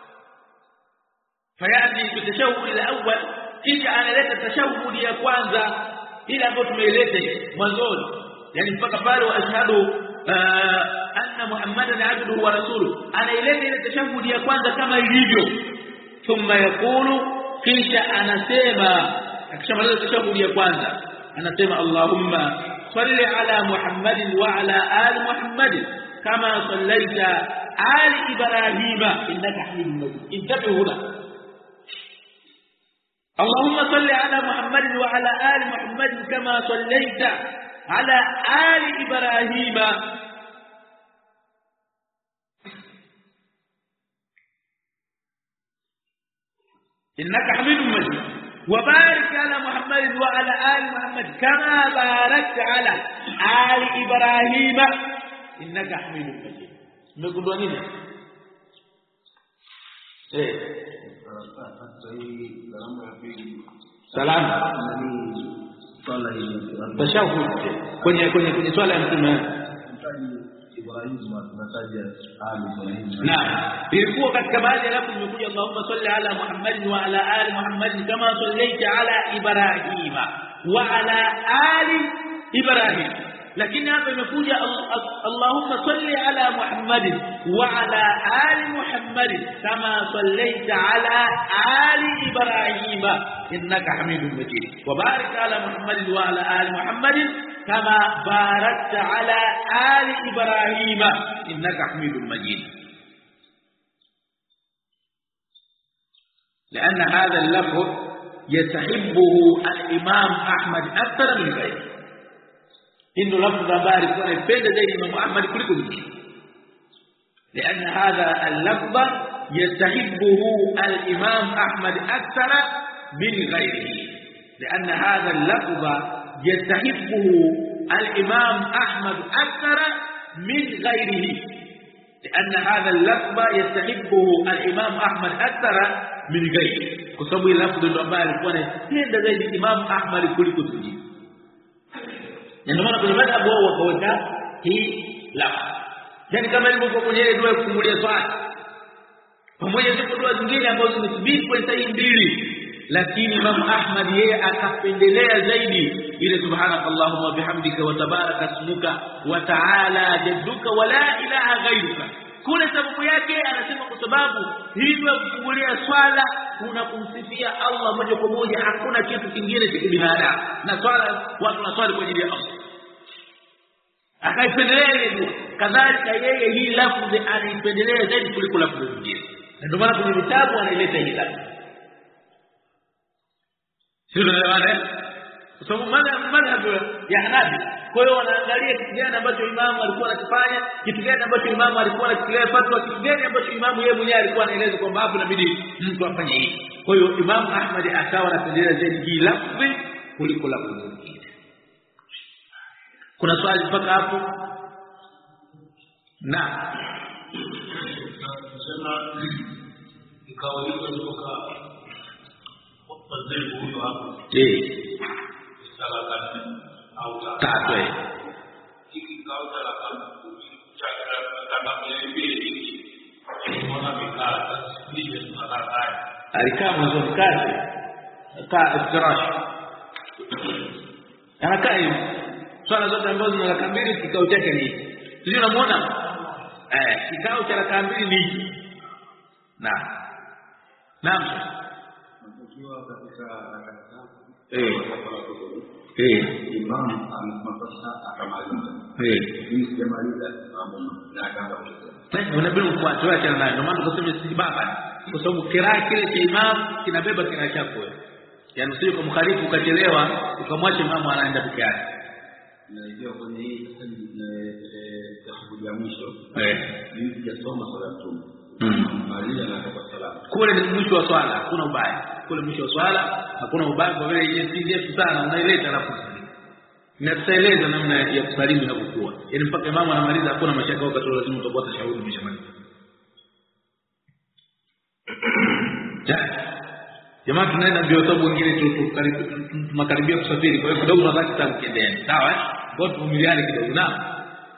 Fayati bitashahhud al-awwal, kisha analeta tashahhud ya kwanza ile ambayo tumeileta mwanzoni, yani mpaka pale wa ashhadu anna Muhammadan abduhu wa rasuluhu, anaileta ile tashahhud ya kwanza kama ilivyo. Thumma yaqulu, kisha anasema, akishamaliza tashahhud ya kwanza anasema Allahumma salli ala Muhammadin wa ala ali Muhammadin kama sallaita ali Ibrahima innaka Hamidum Majid. Intabihu huna, اللهم صل على محمد وعلى آل محمد كما صليت على آل إبراهيم إنك حميد مجيد وبارك على محمد وعلى آل محمد كما باركت على آل إبراهيم إنك حميد مجيد. نقول نين إيه salam tashahhud kwenye kwenye kwenye swala ya mtume Ibrahim, tunataja ali Ibrahim. Naam, ilikuwa katika baadhi ya lafzi imekuja Allahumma salli ala Muhammad wa ala ali Muhammad kama sallaita ala Ibrahim wa ala ali Ibrahim. Lakini hapa imekuja Allahumma salli ala Muhammad wa ala ali Muhammad kama sallaita ala ali Ibrahim innaka Hamidum Majid wa barik ala Muhammad wa ala ali Muhammad kama barakta ala ali Ibrahim innaka Hamidum Majid. لأن هذا اللفظ yastahibuhu al-Imam Ahmad akthar min ghayrihi. Inno lafdha bari kwa ipenda zaidi Imam Ahmad kuliko mwingine. لأن هذا اللفظ يستحبه الإمام أحمد أكثر من غيره. لأن هذا اللفظ يستحبه الإمام أحمد أكثر من غيره. لأن هذا اللفظ يستحبه الإمام أحمد أكثر من غيره. كسبوا اللفظ الأمال كونه هذا زي الإمام أحمد كل كتبه. يعني ما نقول ماذا أبوه وقوته هي لفظ. Yani kama ilivyokuwa kwenye ile dua ya kufungulia swala. Pamoja na dua zingine ambazo zimethibiti kwa sahihi mbili, lakini Imam Ahmad yeye akapendelea zaidi ile subhanakallahumma bihamdika wa tabaraka ismuka wa ta'ala jadduka wa la ilaha ghayruka. Kule sababu yake anasema kwa sababu hivyo kufungulia swala kuna kumsifia Allah moja kwa moja, hakuna kitu kingine cha kibinadamu. Na swala watu wanaswali kwa ajili ya Allah. Akaipendelea ile dua. Kadhalika yeye hii lafzi anaipendelea zaidi kuliko lafzi nyingine. Ndio maana kwenye vitabu anaileta hii lafzi. Sio ndio? Kwa sababu madhhabu ya Hanafi, kwa hiyo wanaangalia kitu gani ambacho imamu alikuwa anakifanya, kitu gani ambacho imamu alikuwa anakilea fatwa, kitu gani ambacho imamu yeye mwenyewe alikuwa anaeleza kwamba hapo inabidi mtu afanye hivi. Kwa hiyo Imam Ahmad akawa anapendelea zaidi hii lafzi kuliko lafzi nyingine. Kuna swali mpaka hapo? Na sema ikawa hiyo kutoka wazee huyo hapo. Eh. Sala kati au tatu. Hiki kao sala kati chakra kama mbili. Mbona mikaa sisi tunataka alikaa mwanzo mkazi kaa iftirash. Anakaa hivi. Swala zote ambazo zina raka mbili kikao chake ni hiki. Sio unamuona? Eh, kikao cha raka mbili ni hiki. Na. Naam. Ukiwa katika raka tatu. Eh. Eh. Imam amepasa akamaliza. Eh. Hii sijamaliza mambo na akaanza kusema. Sasa unabidi ufuate wacha naye. Ndio maana tukasema si baba. Kwa sababu kiraa kile cha imam kinabeba kiraa chako wewe. Yaani usije kumkhalifu ukachelewa ukamwacha imamu anaenda peke yake. Na hiyo kwenye hii sasa ni tahubudi ya mwisho. Eh. Mimi sijasoma swala tu. Mm. Maliza na kwa salamu. Kule ni mwisho wa swala, hakuna ubaya. Kule mwisho wa swala hakuna ubaya kwa vile ile si ndefu sana unaileta alafu kusalimu. Nitaeleza namna ya kusalimu inapokuwa. Yaani mpaka imamu anamaliza hakuna mashaka wakati lazima utakuwa tashahudi umeshamaliza. Jamaa tunaenda mbio sababu wengine tunakaribia kusafiri, kwa hiyo kidogo nadhani tutakiendelea. Sawa eh? Ngoja tuvumiliane kidogo na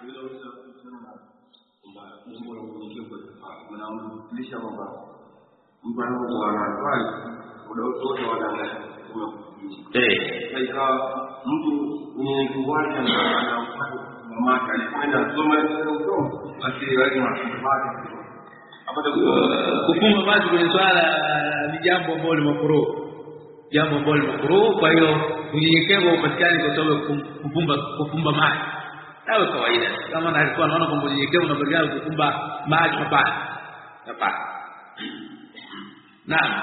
unaonyesha kwamba mtu anapokuwa anafanya muda wote wanaangalia kama eh sasa mtu mwenye kuwacha na anafanya mamake alikwenda soma ile usomo basi lazima afanye apate kufunga maji kwenye swala ni jambo ambalo ni makruh, jambo ambalo ni makruh. Kwa hiyo unyenyekevu upatikane kwa sababu kufumba kufumba maji nawe kawaida. Kama alikuwa anaona kwamba unyenyekevu unapelekea kufumba maji hapana. Hapana. Naam.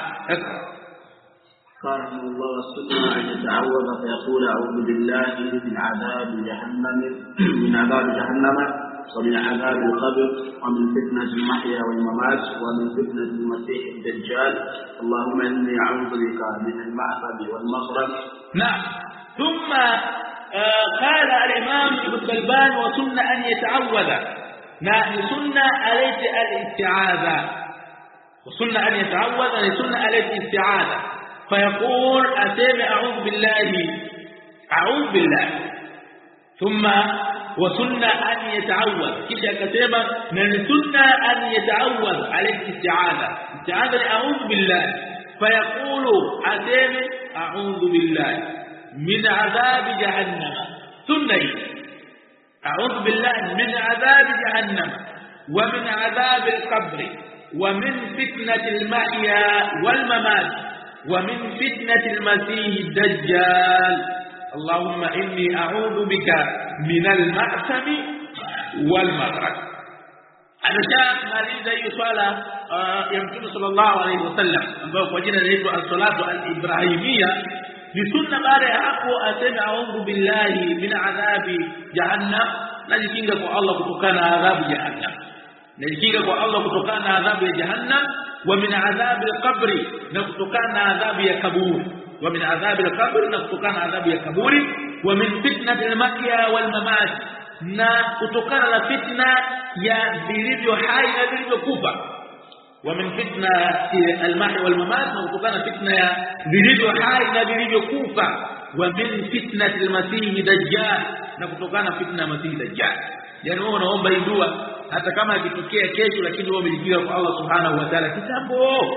قال الله والسنة أن يتعوذ فيقول أعوذ بالله من عذاب جهنم من عذاب جهنم ومن عذاب القبر ومن فتنة المحيا والممات ومن فتنة المسيح الدجال اللهم إني أعوذ بك من المعصب والمغرب. نعم. ثم آه قال الإمام ابن بلبان وسنة أن يتعوذ. نعم سنة عليك الاستعاذة وسنة أن يتعوذ أن سنة عليك الاستعاذة فيقول أسمع أعوذ بالله أعوذ بالله ثم وسنة أن يتعوذ كيف كتابة من سنة أن يتعوذ عليك الاستعاذة استعاذة أعوذ بالله فيقول أسمع أعوذ بالله من عذاب جهنم سنة أعوذ بالله من عذاب جهنم ومن عذاب القبر ومن فتنة المحيا والممات ومن فتنة المسيح الدجال اللهم إني أعوذ بك من المأثم والمغرق. أنا شاء مريض يصلى ya Mtume sallallahu alaihi wasallam ambayo kwa jina linaitwa as-salatu al-ibrahimia. Ni sunna baada ya hapo aseme a'udhu billahi min adhabi jahannam, najikinga kwa Allah kutokana na adhabu jahannam, najikinga kwa Allah kutokana na adhabu ya jahannam, wa min adhabi al-qabri, na kutokana na adhabu ya kaburi, wa min adhabi al-qabri, na kutokana na adhabu ya kaburi, wa min fitnati al-mahya wal mamat, na kutokana na fitna ya vilivyo hai na vilivyokufa, wa min fitnati al-mahya wal mamat, na kutokana na fitna ya vilivyo hai na vilivyokufa, wa min fitnati al-masih dajjal, na kutokana na fitna ya masih dajjal. Yani wewe unaomba hii dua hata kama ikitokea kesho, lakini wewe umejikinga kwa Allah subhanahu wa ta'ala kitambo.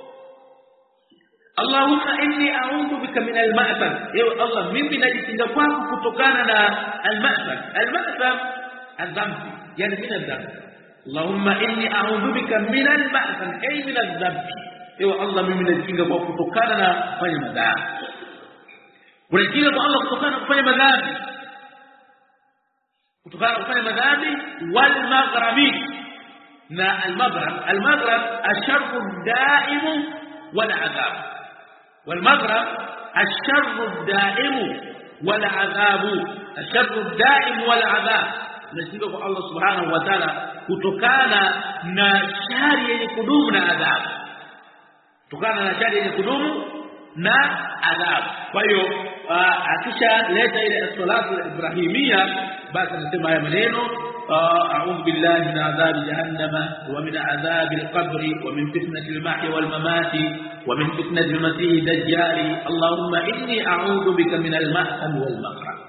Allahumma inni a'udhu bika min al-ma'tham, ewe Allah mimi najikinga kwako kutokana na al-ma'tham. Al-ma'tham adhambi, yani min adhambi. Allahumma inni a'udhu bika min al-ma'tham, ay min adhambi. Ewe Allah mimi najikinga kwako kutokana na kufanya madhambi. Unajikinga kwa Allah kutokana na kufanya madhambi, kutokana na kufanya madhambi. Wal maghrami, na al-maghrab, al-maghrab asharru ad-da'im wal 'adhab. والمغرب الشر الدائم والعذاب، الشر الدائم والعذاب. نسيبه kwa Allah subhanahu wa ta'ala kutokana na shari yenye kudumu na adhabu, kutokana na shari yenye kudumu na adhabu. Kwa hiyo akisha leta ile salatu al-ibrahimia, basi anasema haya maneno a'udhu billahi min adhabi jahannama wa min adhabi al-qabri wa min fitnati al-mahya wal mamati wa min fitnati al-masih dajjal. Allahumma inni a'udhu bika min al-ma'tham wal maghrib.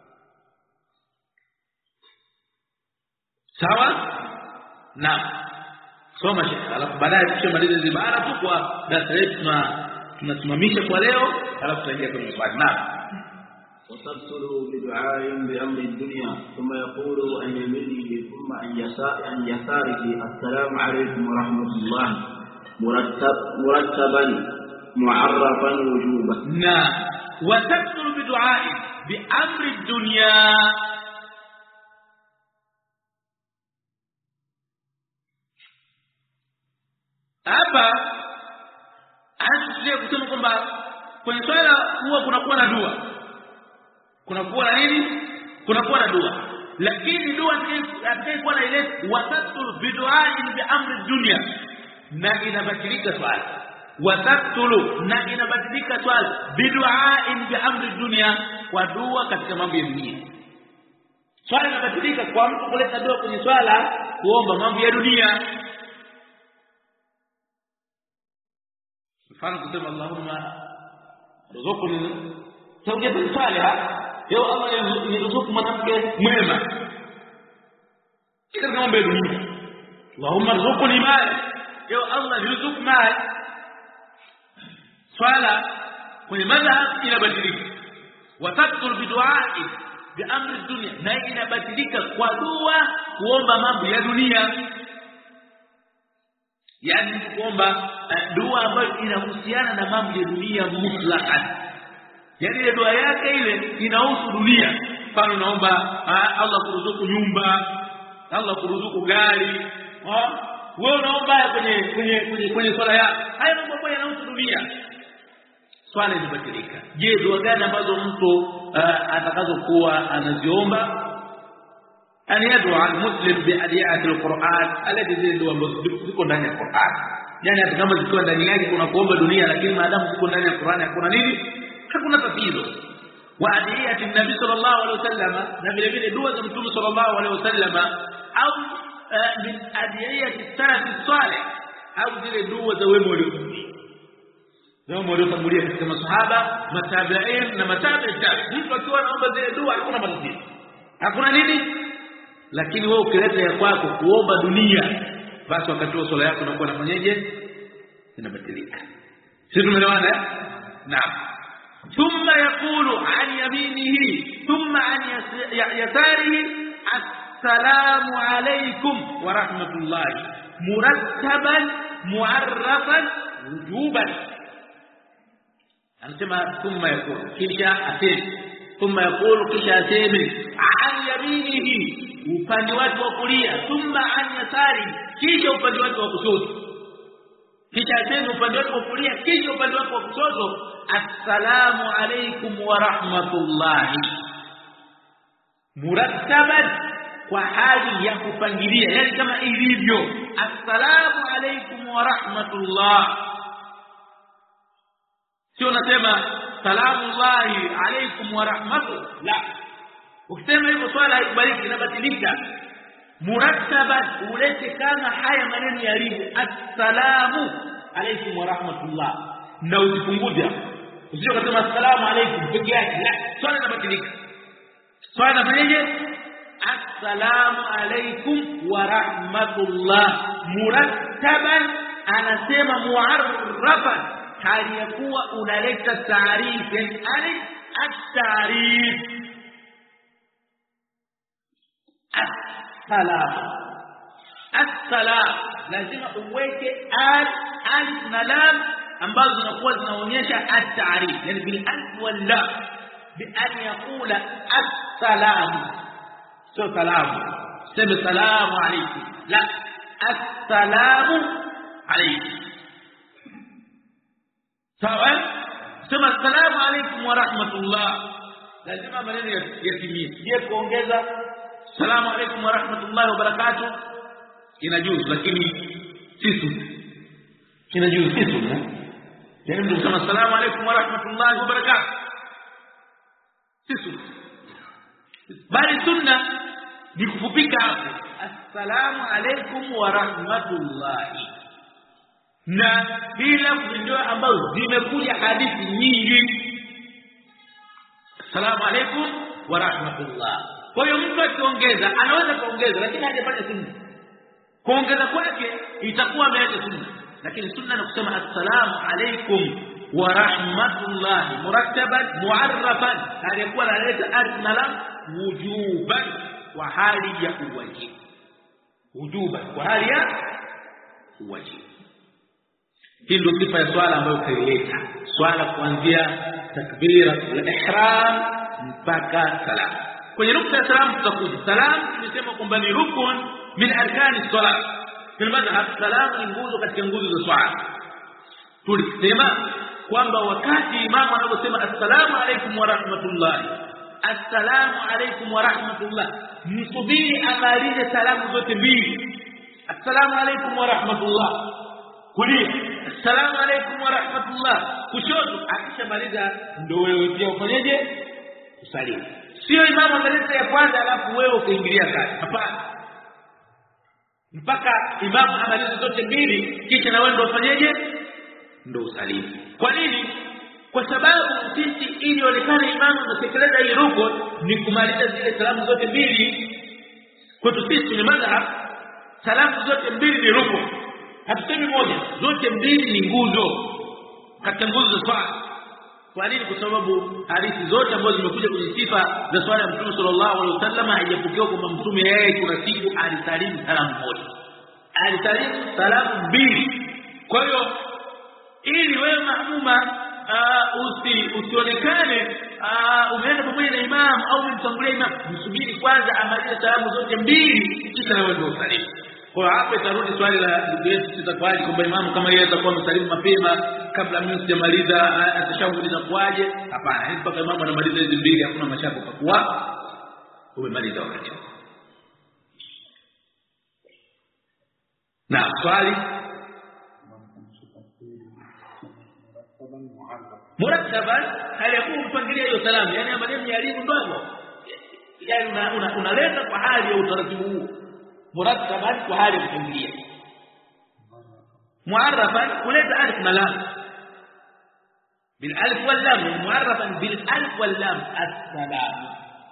Sawa? Naam. Soma shekhi, alafu baadaye tukimaliza hizo ibara tu kwa darasa letu tunasimamisha kwa leo, alafu tutaingia kwenye swali. Naam. وتبتل بدعاء بأمر الدنيا، ثم يقول عن يمينه ثم عن يساره السلام عليكم ورحمة الله، مرتب مرتبا معرفا وجوبا. نعم. وتبتل بدعاء بأمر الدنيا، hapa anasema kusema kwamba kwenye swala huwa kunakuwa na dua, kunakuwa na nini, kunakuwa na dua, lakini dua atakayokuwa na ile watatul bidu'ain bi amri dunya, na inabadilika swala. Watatul, na inabadilika swala bidu'ain bi amri dunya, kwa dua katika mambo ya dunia. Swala inabadilika kwa mtu kuleta dua kwenye swala kuomba mambo ya dunia. Mfano kusema Allahumma rzuqni zawjatan salihah, ya Allah niruzuku mwanamke mwema. Kila mambo ya dunia. Allahumma rzuqni mali, ya Allah niruzuku mali. Swala kwenye madhhab inabadilika. Watatul bidu'a'i bi amri dunya, na inabadilika kwa dua kuomba mambo ya dunia. Yani kuomba dua ambayo inahusiana na mambo ya dunia mutlaqan, yani ile dua yake ile inahusu dunia. Mfano naomba Allah kuruzuku nyumba, Allah kuruzuku gari, wewe unaomba kwenye kwenye kwenye kwenye swala yako, haya mambo ambayo yanahusu dunia. Swala inabadilika. Je, dua gani ambazo mtu atakazokuwa anaziomba? أن يدعو المسلم بأدعية القرآن التي زي ambazo ziko ndani ya Qur'an. Yani hata kama ziko ndani yake kuna kuomba dunia, lakini maadamu ziko ndani ya Qur'an hakuna nini, hakuna tatizo. Wa adiyati nabii sallallahu alaihi wasallam, na vile vile dua za mtume sallallahu alaihi wasallam, au min adiyati salaf salih, au zile dua za wema waliotangulia, wema waliotangulia katika masahaba, matabi'in na matabi'in tabi'in. Mtu akiwa anaomba zile dua hakuna matatizo, hakuna nini. Lakini wewe ukileta ya kwako kuomba dunia, basi wakati wa swala yako unakuwa unafanyaje? Inabadilika. Sisi tumeelewana? Naam. Thumma yaqulu an yaminihi thumma an yasarihi assalamu alaykum wa rahmatullahi, murattaban mu'arrafan wujuban. Anasema thumma yaqulu, kisha aseme, thumma yaqulu, kisha aseme an yaminihi, upande wake wa kulia, thumma an yasari, kisha upande wake wa kushoto. kisha aseme upande wako wa kulia, kisha upande wako wa kushoto, assalamu alaykum wa rahmatullahi, murattaban, kwa hali ya kupangilia, yani kama ilivyo assalamu alaykum wa rahmatullah. Sio unasema salamu alayhi alaykum wa rahmatullahi, la. Ukisema hivyo swala haikubaliki, inabatilika. Murattaban, ulete kama haya maneno yalivyo, assalamu alaykum wa rahmatullah, na usipunguze. Usije kusema assalamu alaykum peke yake, la, swala inabatilika. Swala inafanyaje? Assalamu alaykum wa rahmatullah, murattaban, anasema muarrafan, hali ya kuwa unaleta taarifu, yani alif at-taarif. Assalam, assalam, lazima uweke al alif na lam ambazo zinakuwa zinaonyesha at-taarif, yani bil alif wal lam, bi an yaqula assalam. So salamu, sema salamu alaykum, la, assalamu alaykum. Sawa? Sema assalamu alaykum wa rahmatullah, lazima maneno yatimie. Je, kuongeza salamu alaykum wa rahmatullahi wa barakatuh inajuzu, lakini sisi inajuzu sisi. Yani mtu kusema assalamu alaykum wa rahmatullahi wa barakatuh sisi, bali sunna ni kufupika hapo, assalamu alaykum wa rahmatullahi. Na bila ndio ambazo zimekuja hadithi nyingi, assalamu alaykum wa rahmatullah. Kwa hiyo mtu akiongeza anaweza kuongeza, lakini hajafanya sunna. Kuongeza kwake itakuwa ameacha sunna, lakini sunna ni kusema assalamu alaykum wa rahmatullahi, murattaban muarrafan, hali yakuwa analeta alif na lam, wujuban, wa hali ya uwajibu, wujuban, kwa hali ya uwajibu. Hii ndio sifa ya swala ambayo kaileta swala kuanzia takbira al-ihram mpaka salam. Kwenye nukta ya salam tutakuja. Salam tumesema kwamba ni rukun min arkani salat. Tunasema salam ni nguzo katika nguzo za swala. Tulisema kwamba wakati imamu anaposema assalamu alaykum wa rahmatullahi, assalamu alaykum wa rahmatullah, msubiri amalize salamu zote mbili. Assalamu alaykum wa rahmatullah kulia, assalamu alaykum wa rahmatullah kushoto. Akishamaliza ndio wewe pia ufanyeje? Usalimu. Sio imamu analeta ya kwanza alafu wewe ukaingilia kati. Hapana, mpaka imamu amalize zote mbili kisha na wewe ndio ufanyeje? Ndio usalimu. Kwa nini? Kwa sababu sisi ili onekane imamu anatekeleza hii rukun ni kumaliza zile salamu zote mbili. Kwa hiyo sisi ni madhhab, salamu zote mbili ni rukun. Hatusemi moja, zote mbili ni nguzo katika nguzo za swala. Kwa nini? Kwa sababu hadithi zote ambazo zimekuja kwenye sifa za swala ya Mtume sallallahu alaihi wasallam haijapokewa kwamba Mtume yeye kuna siku alisalimu salamu moja, alisalimu salamu mbili. Kwa hiyo ili wewe maamuma usi usionekane umeenda pamoja na imam au umemtangulia imam, msubiri kwanza amalize salamu zote mbili kisha na wewe ndio usalimu. Kwa hapo itarudi swali la ndugu yetu sitakuaje kwamba imamu kama yeye atakuwa amesalimu mapema kabla mimi sijamaliza atashahudi na kuaje? Hapana, hivi mpaka imamu anamaliza hizo mbili hakuna mashaka kwa kuwa umemaliza wakati. Na swali murattaban, hali ya kupangilia hiyo salamu, yani maneno ya elimu ndogo, yani unaleta una, una kwa hali ya utaratibu huu. Murattaban kwa hali ya kupangilia, muarrafan kuleta alif na lam, bil alif wal lam, muarrafan bil alif wal lam, assalam.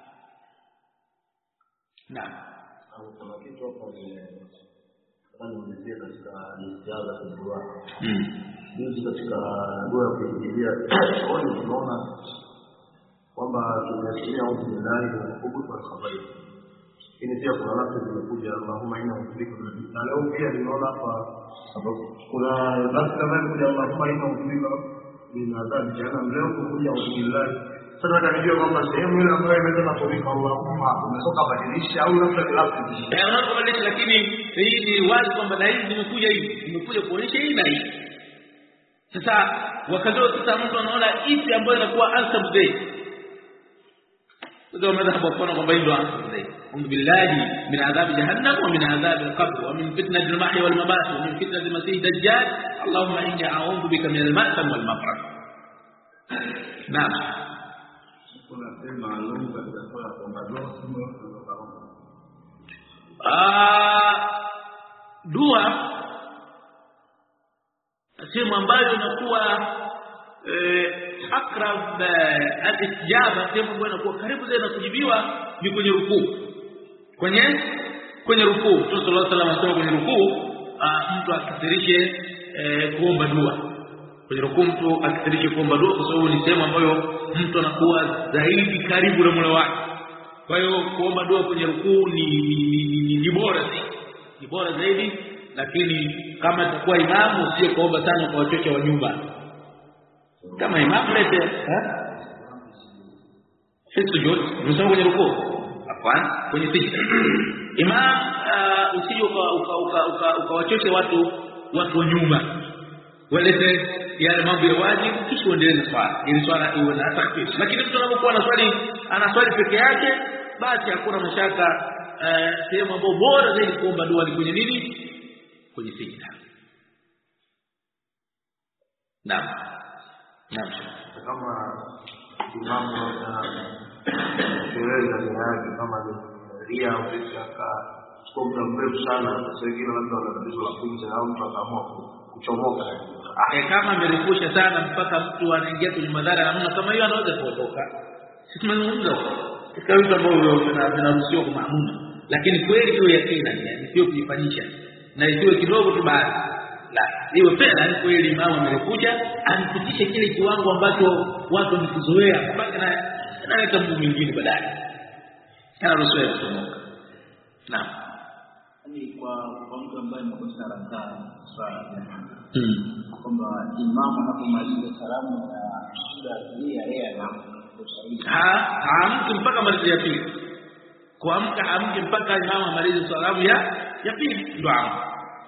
Naam, au kama kitu hapo ni kama nimeelezea katika istiaza ya dua. Mm. Hizi katika dua ya kuingilia oni tunaona kwamba tunasikia Alhamdulillah na kubutu wa khabair. Ini pia kuna nafsi zimekuja Allahumma inna usbika na leo pia nimeona hapa sababu kuna nafsi kama kuja Allahumma inna usbika min adhab jahannam, leo kuja Alhamdulillah. Sasa kanijua kwamba sehemu ile ambayo imesema tawika Allahumma umetoka badilisha au labda bilafu eh, unabadilisha, lakini hii ni wazi kwamba na hizi zimekuja hivi zimekuja kuonyesha hii na hii. Sasa wakati sasa mtu anaona ipi ambayo inakuwa ansab zaidi. Ndio madhhabu wa kwamba ndio ansab zaidi. A'udhu billahi min adhab jahannam wa min adhab al-qabr wa min fitnati al-mahya wal mamat wa min fitnati al-masih ad-dajjal. Allahumma inni a'udhu bika min al-ma'tam wal mafraq. Naam. Kuna sema maalum katika swala kwamba dua sio Ah dua sehemu ambayo inakuwa eh, akrab al-istijaba, sehemu ambayo inakuwa karibu zaidi na kujibiwa ni kwenye rukuu. Kwenye kwenye rukuu Mtume sallallahu alaihi wasallam kwenye rukuu mtu akithirishe eh, kuomba dua. Kwenye rukuu mtu akithirishe kuomba dua kwa sababu ni sehemu ambayo mtu anakuwa zaidi karibu na Mola wake. Kwa hiyo kuomba dua kwenye rukuu ni ni, ni, ni bora zaidi. Ni bora zaidi, lakini kama itakuwa imamu sio kuomba sana kwa wachoche wa nyumba. Kama imamu lete eh sujud msamo kwenye rukuu afwan kwenye sijda imam uh, usije uka ukawachoche watu watu wa nyumba walete yale mambo ya wajibu kisha uendelee na swala ili swala iwe na takbir. Lakini mtu anapokuwa na swali ana swali peke yake basi hakuna mashaka. Uh, sehemu ambayo bora zaidi kuomba dua ni kwenye nini? Kwenye sijda. Naam. Naam. Kama imamu na sherehe za jihadi kama ria au shaka kwa muda mrefu sana, sasa hivi labda wana tatizo la pumzi au mtu akaamua kuchomoka. Ah, kama amerefusha sana mpaka mtu anaingia kwenye madhara namna kama hiyo, anaweza kuondoka. Sisi tunazungumza katika vitu ambavyo vinaruhusiwa kwa maamuma, lakini kweli hiyo yakina yani sio kujifanyisha na isiwe kidogo tu basi. La, iwe pela ni kweli imamu amerefusha, anipitishe kile kiwango ambacho watu wamekizoea mpaka na analeta mtu mwingine baadaye. Kana ruhusiwa kuondoka. Naam. Ni kwa kwa mtu ambaye amekosa rakaa swala. Mm. Kwamba imamu anapomaliza salamu ya sura hii yeye anakusaidia. Ha, haamki mpaka maliza ya pili. Kuamka haamki mpaka imamu amalize salamu ya ya pili ndio hapo.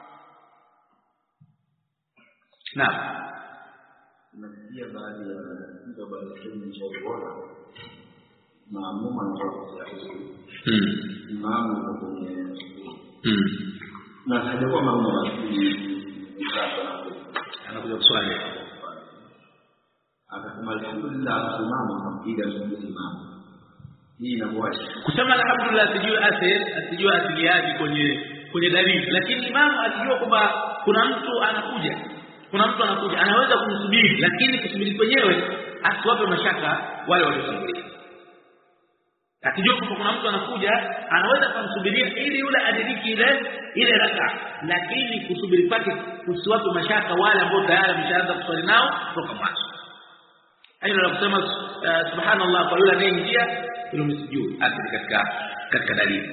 Naam. Nasikia baadhi ya mtu baadhi ya shauri maamuma anatoka hivi. Mm. Imamu kwenye mm. na hajakuwa maamuma anakuja kuswali. Akasema alhamdulillah imamu kampiga sunni imamu. Hii inakuwa kusema alhamdulillah sijui asili asijui asili yake kwenye kwenye dalili, lakini imamu akijua kwamba kuna mtu anakuja kuna mtu anakuja anaweza kumsubiri, lakini kusubiri kwenyewe asiwape mashaka wale waliotangulia. Akijua kwamba kuna mtu anakuja anaweza kumsubiria ili yule adiriki ile ile raka, lakini kusubiri kwake kusiwape mashaka wale ambao tayari wameshaanza kuswali nao kutoka mwanzo. Hayo ndio kusema uh, subhanallah kwa yule anayeingia ile msijui asili katika katika dalili.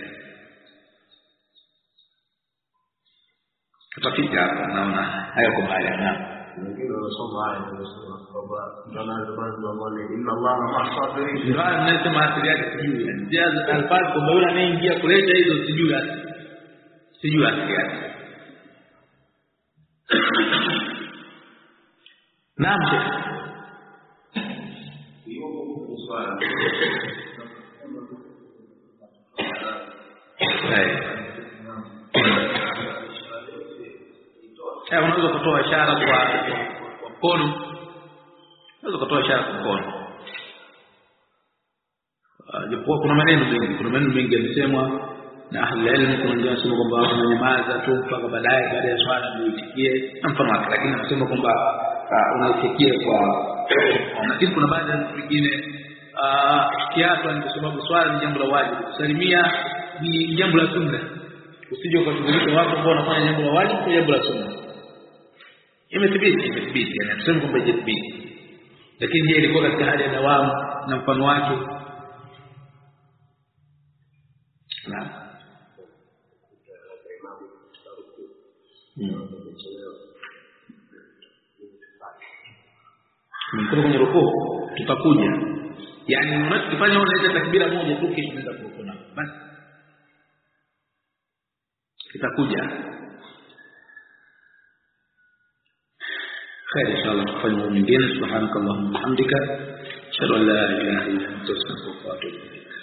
Tutafika hapa naona hayo kwa mahali na wengine wanasoma haya wanasema kwamba ndana albazi ambao inna Allah ma'asabirin. Ndio anasema asili yake sijui. Ndio albazi kwamba yule anayeingia kuleta hizo sijui asili. Sijui asili yake. Naam Sheikh. Hiyo kwa swala. Eh, unaweza kutoa ishara kwa kwa mkono. Unaweza kutoa ishara kwa mkono. Japo kuna maneno mengi, kuna maneno mengi yamesemwa na ahli ilmu, kuna wengine wanasema kwamba unanyamaza tu mpaka baadaye baada ya swala ndio uitikie na mfano wake, lakini anasema kwamba unaitikia kwa lakini kuna baadhi ya wengine kiatu ni kwa sababu swala ni jambo la wajibu, kusalimia ni jambo la sunna. Usije ukashughulisha watu ambao wanafanya jambo la wajibu kwa jambo la sunna. Imethibiti imethibiti yani tunasema kwamba imethibiti, lakini je ilikuwa katika hali ya dawamu na mfano wake? Naam. Mkono kwenye rukuu tutakuja. Yaani unachofanya unaleta takbira moja tu kisha unaenda kurukuu na basi. Itakuja. khair inshallah tufanye mambo mengine. Subhanakallahumma wa bihamdika ashhadu an la ilaha illa anta astaghfiruka wa atubu ilaik.